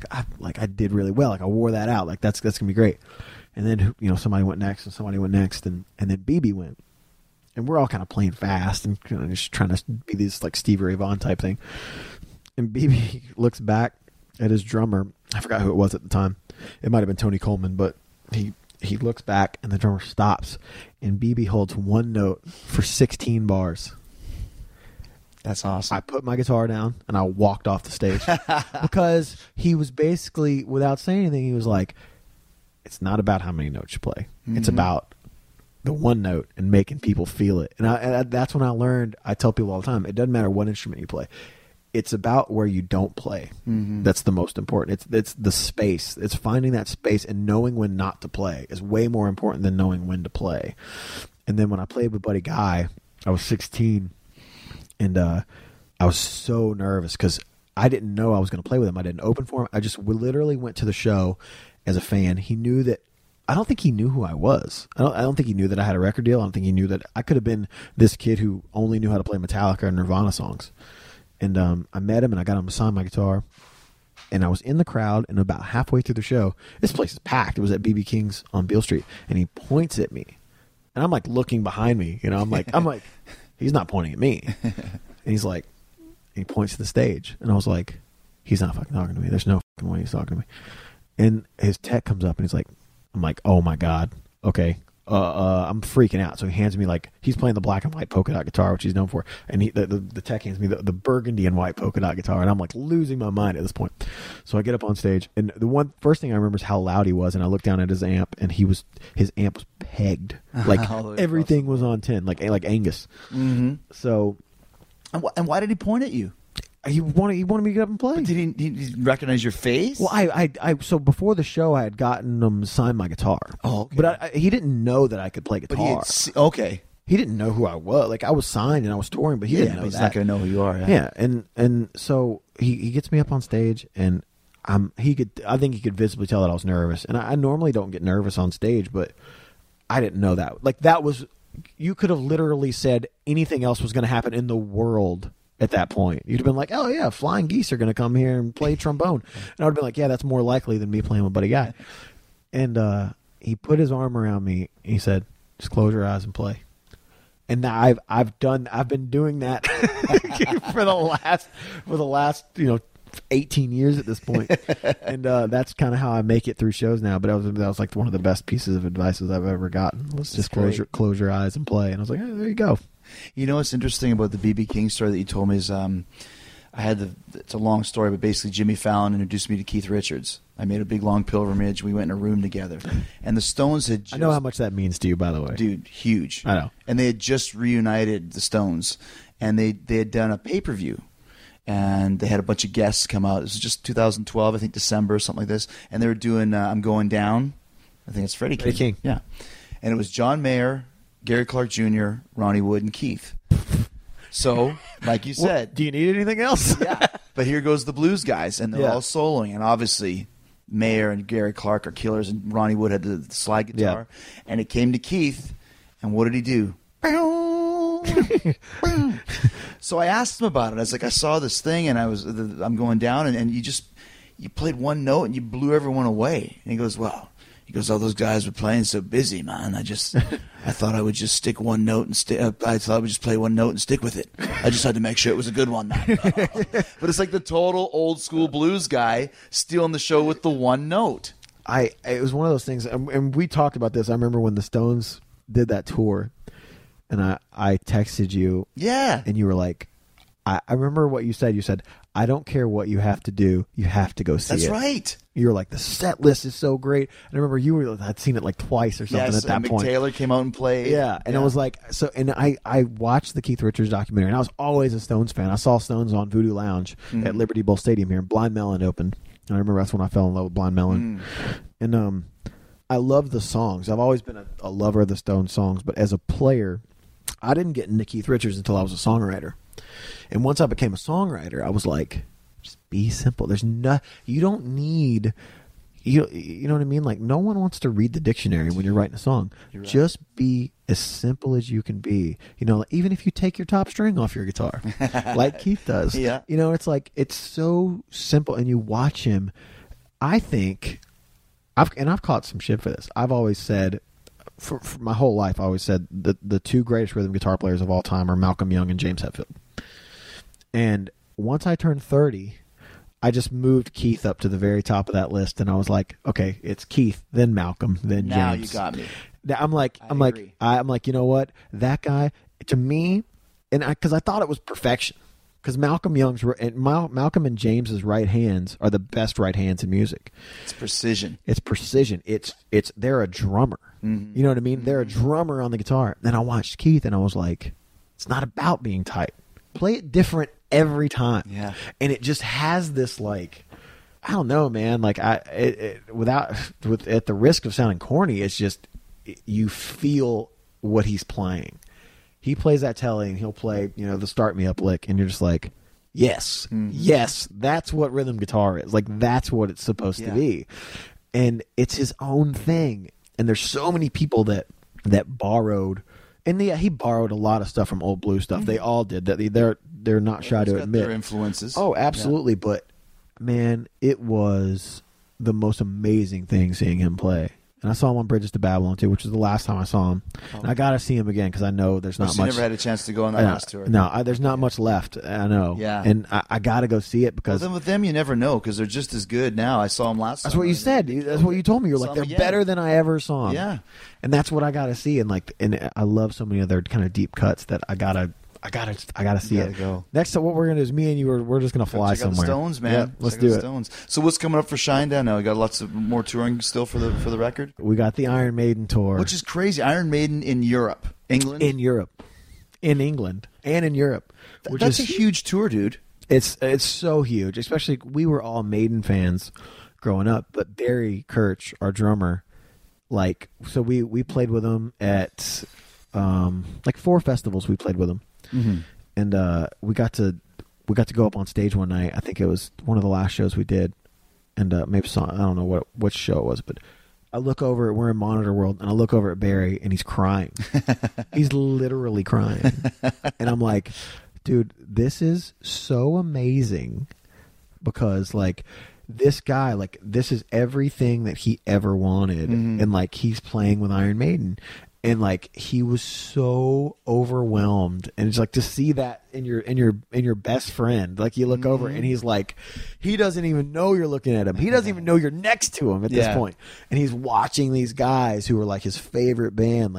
I did really well. I wore that out. That's gonna be great. And then somebody went next, and somebody went next, and then BB went, and we're all kind of playing fast and just trying to be this Stevie Ray Vaughan type thing. And BB looks back at his drummer. I forgot who it was at the time. It might have been Tony Coleman, but he looks back, and the drummer stops, and BB holds one note for 16 bars. That's awesome. I put my guitar down, and I walked off the stage because he was basically, without saying anything, he was like, it's not about how many notes you play. Mm-hmm. It's about the one note and making people feel it. And that's when I learned, I tell people all the time, it doesn't matter what instrument you play. It's about where you don't play. Mm-hmm. That's the most important. It's the space. It's finding that space, and knowing when not to play is way more important than knowing when to play. And then when I played with Buddy Guy, I was 16, and I was so nervous because I didn't know I was going to play with him. I didn't open for him. I just literally went to the show as a fan. He knew that. I don't think he knew who I was. I don't think he knew that I had a record deal. I don't think he knew that I could have been this kid who only knew how to play Metallica and Nirvana songs. And I met him, and I got him to sign my guitar. And I was in the crowd, and about halfway through the show, this place is packed. It was at BB King's on Beale Street, and he points at me, and I'm looking behind me. I'm like, he's not pointing at me, and he points to the stage, and I was like, he's not fucking talking to me. There's no fucking way he's talking to me. And his tech comes up, and he's like, I'm like, oh my God, okay. I'm freaking out. So he hands me he's playing the black and white polka dot guitar, which he's known for, and the tech hands me the burgundy and white polka dot guitar, and I'm losing my mind at this point. So I get up on stage, and the first thing I remember is how loud he was, and I looked down at his amp, and his amp was pegged, everything was on 10, like Angus. Mm-hmm. So, and why did he point at you? He wanted me to get up and play. But did he recognize your face? Well, so before the show, I had gotten him to sign my guitar. Oh, okay. But he didn't know that I could play guitar. Okay. He didn't know who I was. I was signed and I was touring, but he didn't know he's that. Not going to know who you are. Yeah, and so he gets me up on stage, and I think he could visibly tell that I was nervous. And I normally don't get nervous on stage, but I didn't know that. that was, you could have literally said anything else was going to happen in the world. At that point, you'd have been like, oh yeah, Flying Geese are going to come here and play trombone. And I would have been like, yeah, that's more likely than me playing with Buddy Guy. And he put his arm around me. He said, just close your eyes and play. And now I've been doing that for the last 18 years at this point. And that's kind of how I make it through shows now. But that was one of the best pieces of advice I've ever gotten. Let's just close your eyes and play. And I was like, hey, there you go. You know what's interesting about the BB King story that you told me is it's a long story, but basically Jimmy Fallon introduced me to Keith Richards. I made a big long pilgrimage. We went in a room together, and the Stones had just, I know how much that means to you, by the way. Dude, huge. I know. And they had just reunited the Stones, and they had done a pay-per-view, and they had a bunch of guests come out. This was just 2012, I think December or something like this, and they were doing I'm Going Down. I think it's Freddie King. Yeah. And it was John Mayer, Gary Clark Jr., Ronnie Wood, and Keith. So, like you said. Well, do you need anything else? Yeah. But here goes the blues guys, and they're all soloing. And obviously, Mayer and Gary Clark are killers, and Ronnie Wood had the slide guitar. Yeah. And it came to Keith, and what did he do? So I asked him about it. I was like, I saw this thing, and I'm Going Down, and you played one note, and you blew everyone away. And he goes, well. Oh, those guys were playing so busy, man. I thought I would just stick one note and I thought I would just play one note and stick with it. I just had to make sure it was a good one, man. But it's like the total old school blues guy stealing the show with the one note. It was one of those things, and we talked about this. I remember when the Stones did that tour, and I texted you. Yeah. And you were like, I remember what you said. You said, I don't care what you have to do. You have to go see That's it. right. You're like, the set list is so great. And I remember I'd seen it like twice or something at that Mick point. Taylor came out and played. Yeah, and I was like, and I watched the Keith Richards documentary, and I was always a Stones fan. I saw Stones on Voodoo Lounge at Liberty Bowl Stadium here. Blind Melon opened, and I remember that's when I fell in love with Blind Melon. And I love the songs. I've always been a lover of the Stones songs, but as a player, I didn't get into Keith Richards until I was a songwriter. And once I became a songwriter, I was like, just be simple. You don't need, you know what I mean? Like, no one wants to read the dictionary when you're writing a song. Right. Just be as simple as you can be. You know, even if you take your top string off your guitar, like Keith does. Yeah. You know, it's like, it's so simple. And you watch him, I think, I've caught some shit for this. I've always said, for my whole life, I always said the two greatest rhythm guitar players of all time are Malcolm Young and James Hetfield. And once I turned 30, I just moved Keith up to the very top of that list, and I was like, okay, it's Keith, then Malcolm, then James. Now you got me. I'm like, you know what? That guy, to me, and because I thought it was perfection. Because Malcolm and James's right hands are the best right hands in music. It's precision. They're a drummer. Mm-hmm. You know what I mean? Mm-hmm. They're a drummer on the guitar. Then I watched Keith and I was like, it's not about being tight. Play it different every time. Yeah. And it just has this, like, I don't know, man. Like, at the risk of sounding corny, it's just, you feel what he's playing. He plays that telly and he'll play, the Start Me Up lick, and you're just like, yes, yes, that's what rhythm guitar is. Like, that's what it's supposed to be. And it's his own thing. And there's so many people that borrowed, and he borrowed a lot of stuff from old blues stuff. They all did that. They're not shy to admit their influences. Oh, absolutely. Yeah. But man, it was the most amazing thing seeing him play. And I saw him on Bridges to Babylon, too, which was the last time I saw him. Oh. And I got to see him again because I know there's not much. You never had a chance to go on that last tour. No, there's not much left. I know. Yeah. And I got to go see it because. Well, then with them, you never know because they're just as good now. I saw them last That's summer. what you said. That's what you told me. You're like, they're better than I ever saw them. Yeah. And that's what I got to see. And I love so many other kind of deep cuts that I gotta see it. Go. Next up, what we're gonna do is me and you we're just gonna fly check out somewhere. The Stones, man. Yeah, let's do it. Stones. So what's coming up for Shinedown now? We got lots of more touring still for the record. We got the Iron Maiden tour, which is crazy. Iron Maiden in Europe, England, in England, and in Europe. That's a huge tour, dude. It's so huge. Especially we were all Maiden fans growing up, but Barry Kirch, our drummer, so we played with him at 4 festivals. We played with him. Mm-hmm. And we got to go up on stage one night. I think it was one of the last shows we did, and I don't know what show it was, but I look over. We're in Monitor World, and I look over at Barry, and he's crying. He's literally crying, and I'm like, dude, this is so amazing because this guy, this is everything that he ever wanted, and he's playing with Iron Maiden. And he was so overwhelmed, and it's to see that in your best friend. You look over, and he's he doesn't even know you're looking at him. He doesn't even know you're next to him at this point, and he's watching these guys who are his favorite band.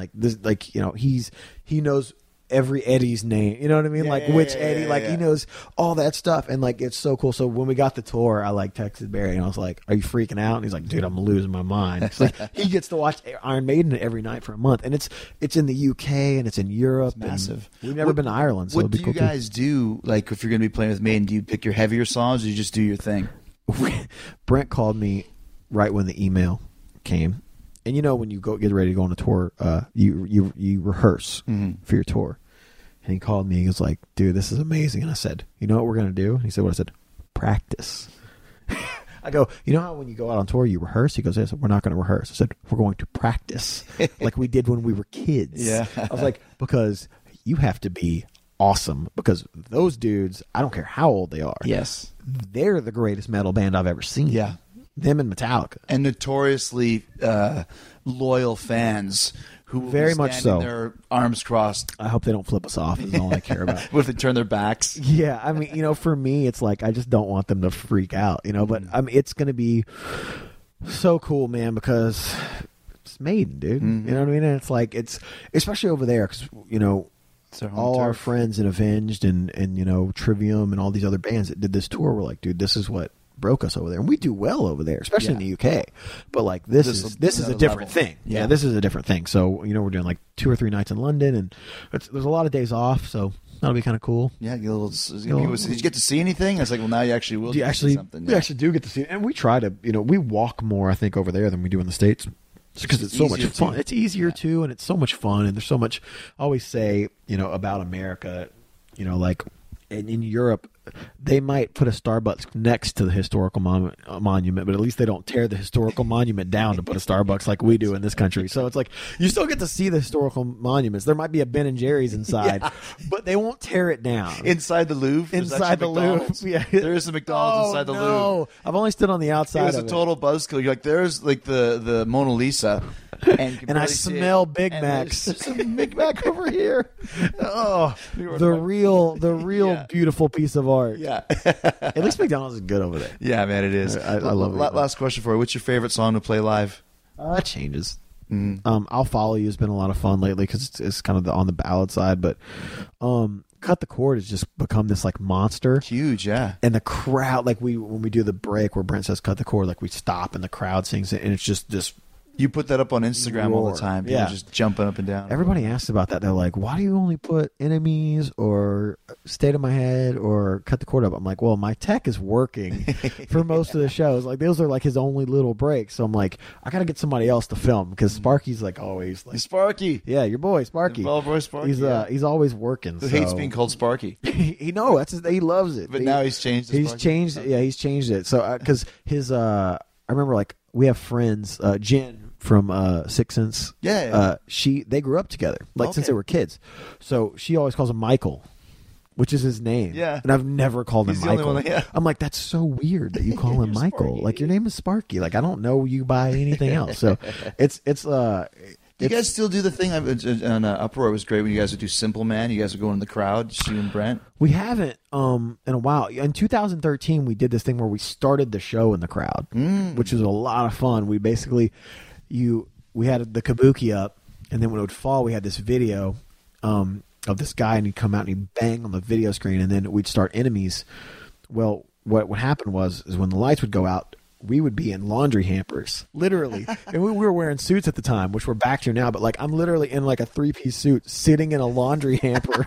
He knows every Eddie's name, you know what I mean? Which Eddie, he knows all that stuff, and it's so cool. So when we got the tour, I texted Barry and I was like, "Are you freaking out?" And he's like, "Dude, I'm losing my mind." It's he gets to watch Iron Maiden every night for a month, and it's in the UK and it's in Europe. It's massive. We've never been to Ireland, so what it'd be do cool you guys do? If you're going to be playing with Maiden, do you pick your heavier songs, or you just do your thing? Brent called me right when the email came, and when you get ready to go on a tour, you rehearse for your tour. And he called me. He was like, "Dude, this is amazing." And I said, "You know what we're going to do?" And he said, "What?" I said, "Practice." I go, "You know how when you go out on tour, you rehearse?" He goes, "Yes, we're not going to rehearse." I said, "We're going to practice like we did when we were kids." Yeah. I was like, because you have to be awesome. Because those dudes, I don't care how old they are. Yes. They're the greatest metal band I've ever seen. Yeah. Them and Metallica. And notoriously loyal fans who very much so. Their arms crossed. I hope they don't flip us off. Is all I care about. What if they turn their backs? Yeah, I mean, for me, it's I just don't want them to freak out, But it's going to be so cool, man, because it's Maiden, dude. You know what I mean? And it's it's especially over there because all our friends in Avenged and Trivium and all these other bands that did this tour were like, dude, this is what broke us over there, and we do well over there, especially in the UK. But like this is a different thing. Yeah, this is a different thing. So we're doing like 2 or 3 nights in London, and there's a lot of days off, so that'll be kind of cool. Yeah, did you get to see anything? I was like, well, now you actually will. We actually do get to see it, and we try to we walk more, I think, over there than we do in the States. Because it's so much fun. It's easier too, and it's so much fun, and there's so much. I always say, about America, like in Europe, they might put a Starbucks next to the historical monument, but at least they don't tear the historical monument down to put a Starbucks like we do in this country. So it's like you still get to see the historical monuments. There might be a Ben and Jerry's inside, but they won't tear it down. Inside the Louvre? Inside the Louvre. Yeah. There is a McDonald's inside the Louvre. I've only stood on the outside. It was a total buzzkill. You're like, there's like the Mona Lisa. And I smell Big Macs. There's some Big Mac over here. Oh, the real beautiful piece of art. Yeah. At least McDonald's is good over there. Yeah, man, it is. I love it. Last question for you. What's your favorite song to play live? It changes. I'll Follow You has been a lot of fun lately because it's kind of on the ballad side, but Cut the Cord has just become this like monster. Huge, yeah. And the crowd, like when we do the break where Brent says Cut the Cord, like we stop and the crowd sings it, and it's just this. You put that up on Instagram all the time. People just jumping up and down. Everybody asks about that. They're like, why do you only put Enemies or State of My Head or Cut the Cord up? I'm like, well, my tech is working for most of the shows. Like, those are like his only little breaks. So I'm like, I got to get somebody else to film because Sparky's like always like. Sparky. Yeah, your boy, Sparky. Well, boy, Sparky. He's always working. Who hates being called Sparky. he loves it. But now he's changed it. He's changed it. So, because I remember like, we have friends, Jen from Sixth Sense. Yeah. They grew up together, since they were kids. So she always calls him Michael, which is his name. Yeah. And I've never called him Michael. One, I'm like, that's so weird that you call him Michael. Sparky. Like, your name is Sparky. Like, I don't know you by anything else. So it's you guys still do the thing on Uproar? It was great when you guys would do Simple Man. You guys would go in the crowd, just you and Brent. We haven't in a while. In 2013, we did this thing where we started the show in the crowd, which was a lot of fun. We basically, we had the kabuki up, and then when it would fall, we had this video of this guy, and he'd come out and he'd bang on the video screen, and then we'd start Enemies. Well, what happened is when the lights would go out, we would be in laundry hampers, literally. And we were wearing suits at the time, which we're back to now. But like, I'm literally in like a 3-piece suit, sitting in a laundry hamper,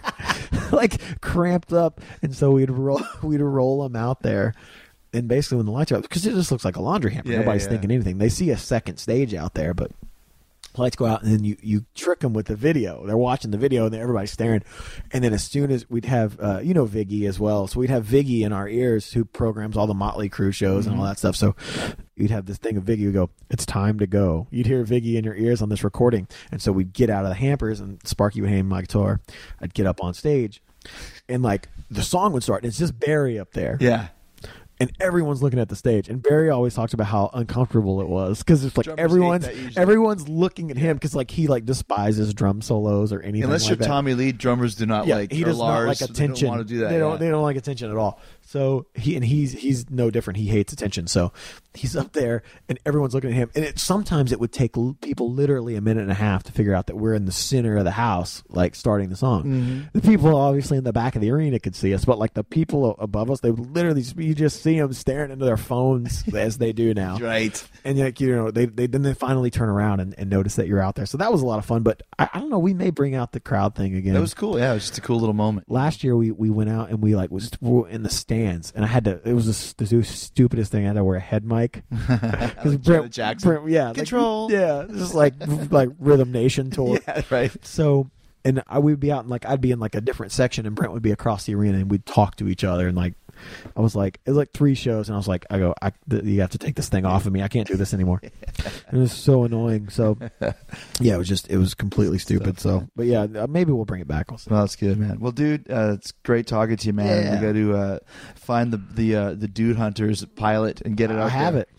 like cramped up. And so we'd roll them out there. And basically, when the lights are out, because it just looks like a laundry hamper. Nobody's thinking anything. They see a second stage out there, but lights go out, and then you trick them with the video. They're watching the video, and then everybody's staring. And then as soon as we'd have, Viggy as well. So we'd have Viggy in our ears, who programs all the Motley Crue shows and all that stuff. So you'd have this thing of Viggy would go, it's time to go. You'd hear Viggy in your ears on this recording. And so we'd get out of the hampers, and Sparky would hand my guitar. I'd get up on stage, and like the song would start, and it's just Barry up there. Yeah. And everyone's looking at the stage, and Barry always talks about how uncomfortable it was because it's like everyone's looking at him because like he like despises drum solos or anything. Unless like you're that. Tommy Lee, drummers do not like. He does Lars, not like attention. They don't want to do that. They don't like attention at all. So he's no different. He hates attention. So he's up there, and everyone's looking at him. And sometimes it would take people literally a minute and a half to figure out that we're in the center of the house, like starting the song. Mm-hmm. The people obviously in the back of the arena could see us, but like the people above us, they would literally you just see them staring into their phones as they do now. Right. And like they finally turn around and notice that you're out there. So that was a lot of fun. But I don't know. We may bring out the crowd thing again. That was cool. Yeah, it was just a cool little moment. Last year we went out and we like was in the stands, and I had to. It was the stupidest thing. I had to wear a head mic because Brent Jackson. Control. Just like Rhythm Nation tour. Yeah, right. So. And we'd be out in I'd be in like a different section, and Brent would be across the arena, and we'd talk to each other. And like, I was like, it was like 3 shows, and I was like, you have to take this thing off of me. I can't do this anymore. It was so annoying. So yeah, it was completely stupid. So, but yeah, maybe we'll bring it back. Well, that's good, man. Well, dude, it's great talking to you, man. Yeah. We got to find the Dude Hunters pilot and get it out. I have it.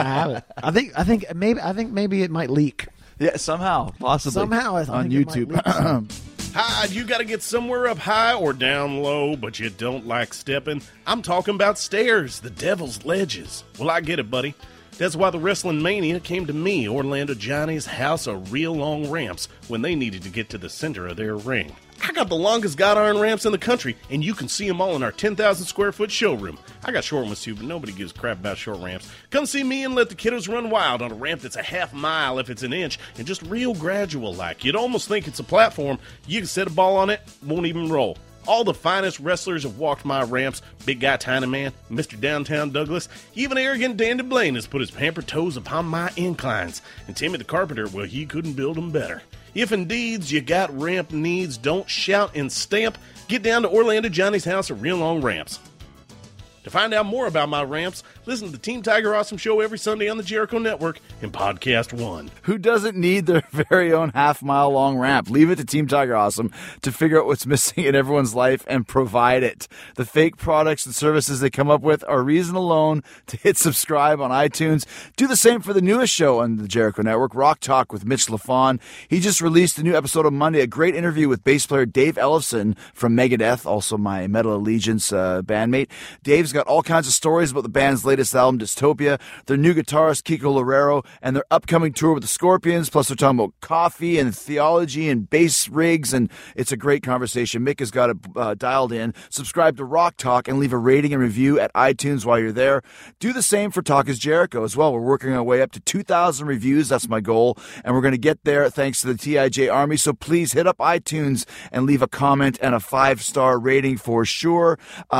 I think maybe it might leak. Yeah, somehow, possibly. Somehow, I on think YouTube. Hi, you got to get somewhere up high or down low, but you don't like stepping? I'm talking about stairs, the devil's ledges. Well, I get it, buddy. That's why the Wrestling Mania came to me, Orlando Johnny's House of Real Long Ramps, when they needed to get to the center of their ring. I got the longest God iron ramps in the country, and you can see them all in our 10,000 square foot showroom. I got short ones too, but nobody gives a crap about short ramps. Come see me and let the kiddos run wild on a ramp that's a half mile if it's an inch, and just real gradual like. You'd almost think it's a platform. You can set a ball on it, won't even roll. All the finest wrestlers have walked my ramps. Big Guy Tiny Man, Mr. Downtown Douglas, even arrogant Dandy Blaine has put his pampered toes upon my inclines. And Timmy the Carpenter, well, he couldn't build them better. If indeed you got ramp needs, don't shout and stamp. Get down to Orlando Johnny's house at Real Long Ramps. To find out more about my ramps, listen to the Team Tiger Awesome Show every Sunday on the Jericho Network and Podcast One. Who doesn't need their very own half-mile-long ramp? Leave it to Team Tiger Awesome to figure out what's missing in everyone's life and provide it. The fake products and services they come up with are reason alone to hit subscribe on iTunes. Do the same for the newest show on the Jericho Network, Rock Talk with Mitch LaFon. He just released a new episode on Monday, a great interview with bass player Dave Ellefson from Megadeth, also my Metal Allegiance bandmate. Dave's got all kinds of stories about the band's latest album, Dystopia, their new guitarist, Kiko Loureiro, and their upcoming tour with the Scorpions. Plus, they're talking about coffee and theology and bass rigs, and it's a great conversation. Mick has got it dialed in. Subscribe to Rock Talk and leave a rating and review at iTunes while you're there. Do the same for Talk is Jericho as well. We're working our way up to 2,000 reviews. That's my goal, and we're going to get there thanks to the TIJ Army. So please hit up iTunes and leave a comment and a 5-star rating for sure.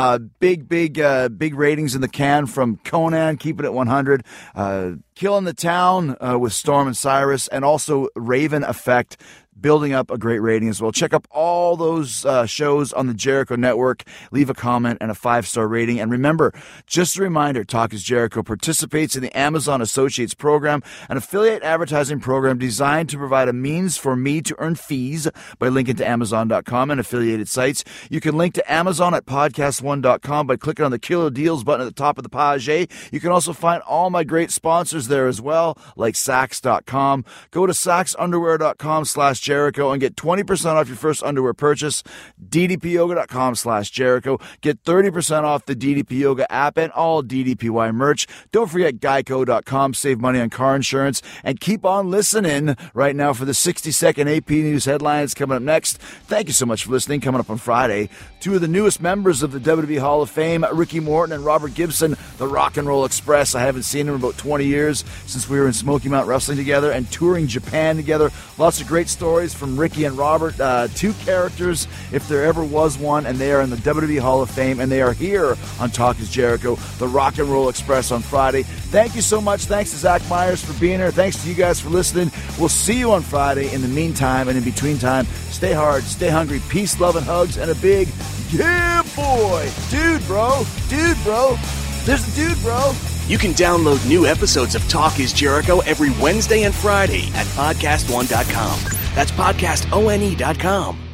Big ratings in the can from Conan, keeping it 100. Killing the Town with Storm and Cyrus, and also Raven Effect, building up a great rating as well. Check up all those shows on the Jericho Network. Leave a comment and a 5-star rating. And remember, just a reminder, Talk is Jericho participates in the Amazon Associates program, an affiliate advertising program designed to provide a means for me to earn fees by linking to Amazon.com and affiliated sites. You can link to Amazon at podcastone.com by clicking on the Killer Deals button at the top of the page. You can also find all my great sponsors there as well, like Sax.com. Go to saxunderwear.com/Jericho and get 20% off your first underwear purchase. ddpyoga.com/Jericho. Get 30% off the DDP Yoga app and all DDPY merch. Don't forget Geico.com. Save money on car insurance. And keep on listening right now for the 60-second AP News headlines coming up next. Thank you so much for listening. Coming up on Friday, two of the newest members of the WWE Hall of Fame, Ricky Morton and Robert Gibson, the Rock and Roll Express. I haven't seen them in about 20 years since we were in Smoky Mount Wrestling together and touring Japan together. Lots of great stories from Ricky and Robert, two characters, if there ever was one, and they are in the WWE Hall of Fame, and they are here on Talk is Jericho, the Rock and Roll Express on Friday. Thank you so much. Thanks to Zach Myers for being here. Thanks to you guys for listening. We'll see you on Friday. In the meantime and in between time, stay hard, stay hungry, peace, love, and hugs, and a big, yeah, boy. Dude, bro. There's a dude, bro. You can download new episodes of Talk is Jericho every Wednesday and Friday at podcastone.com. That's podcastone.com.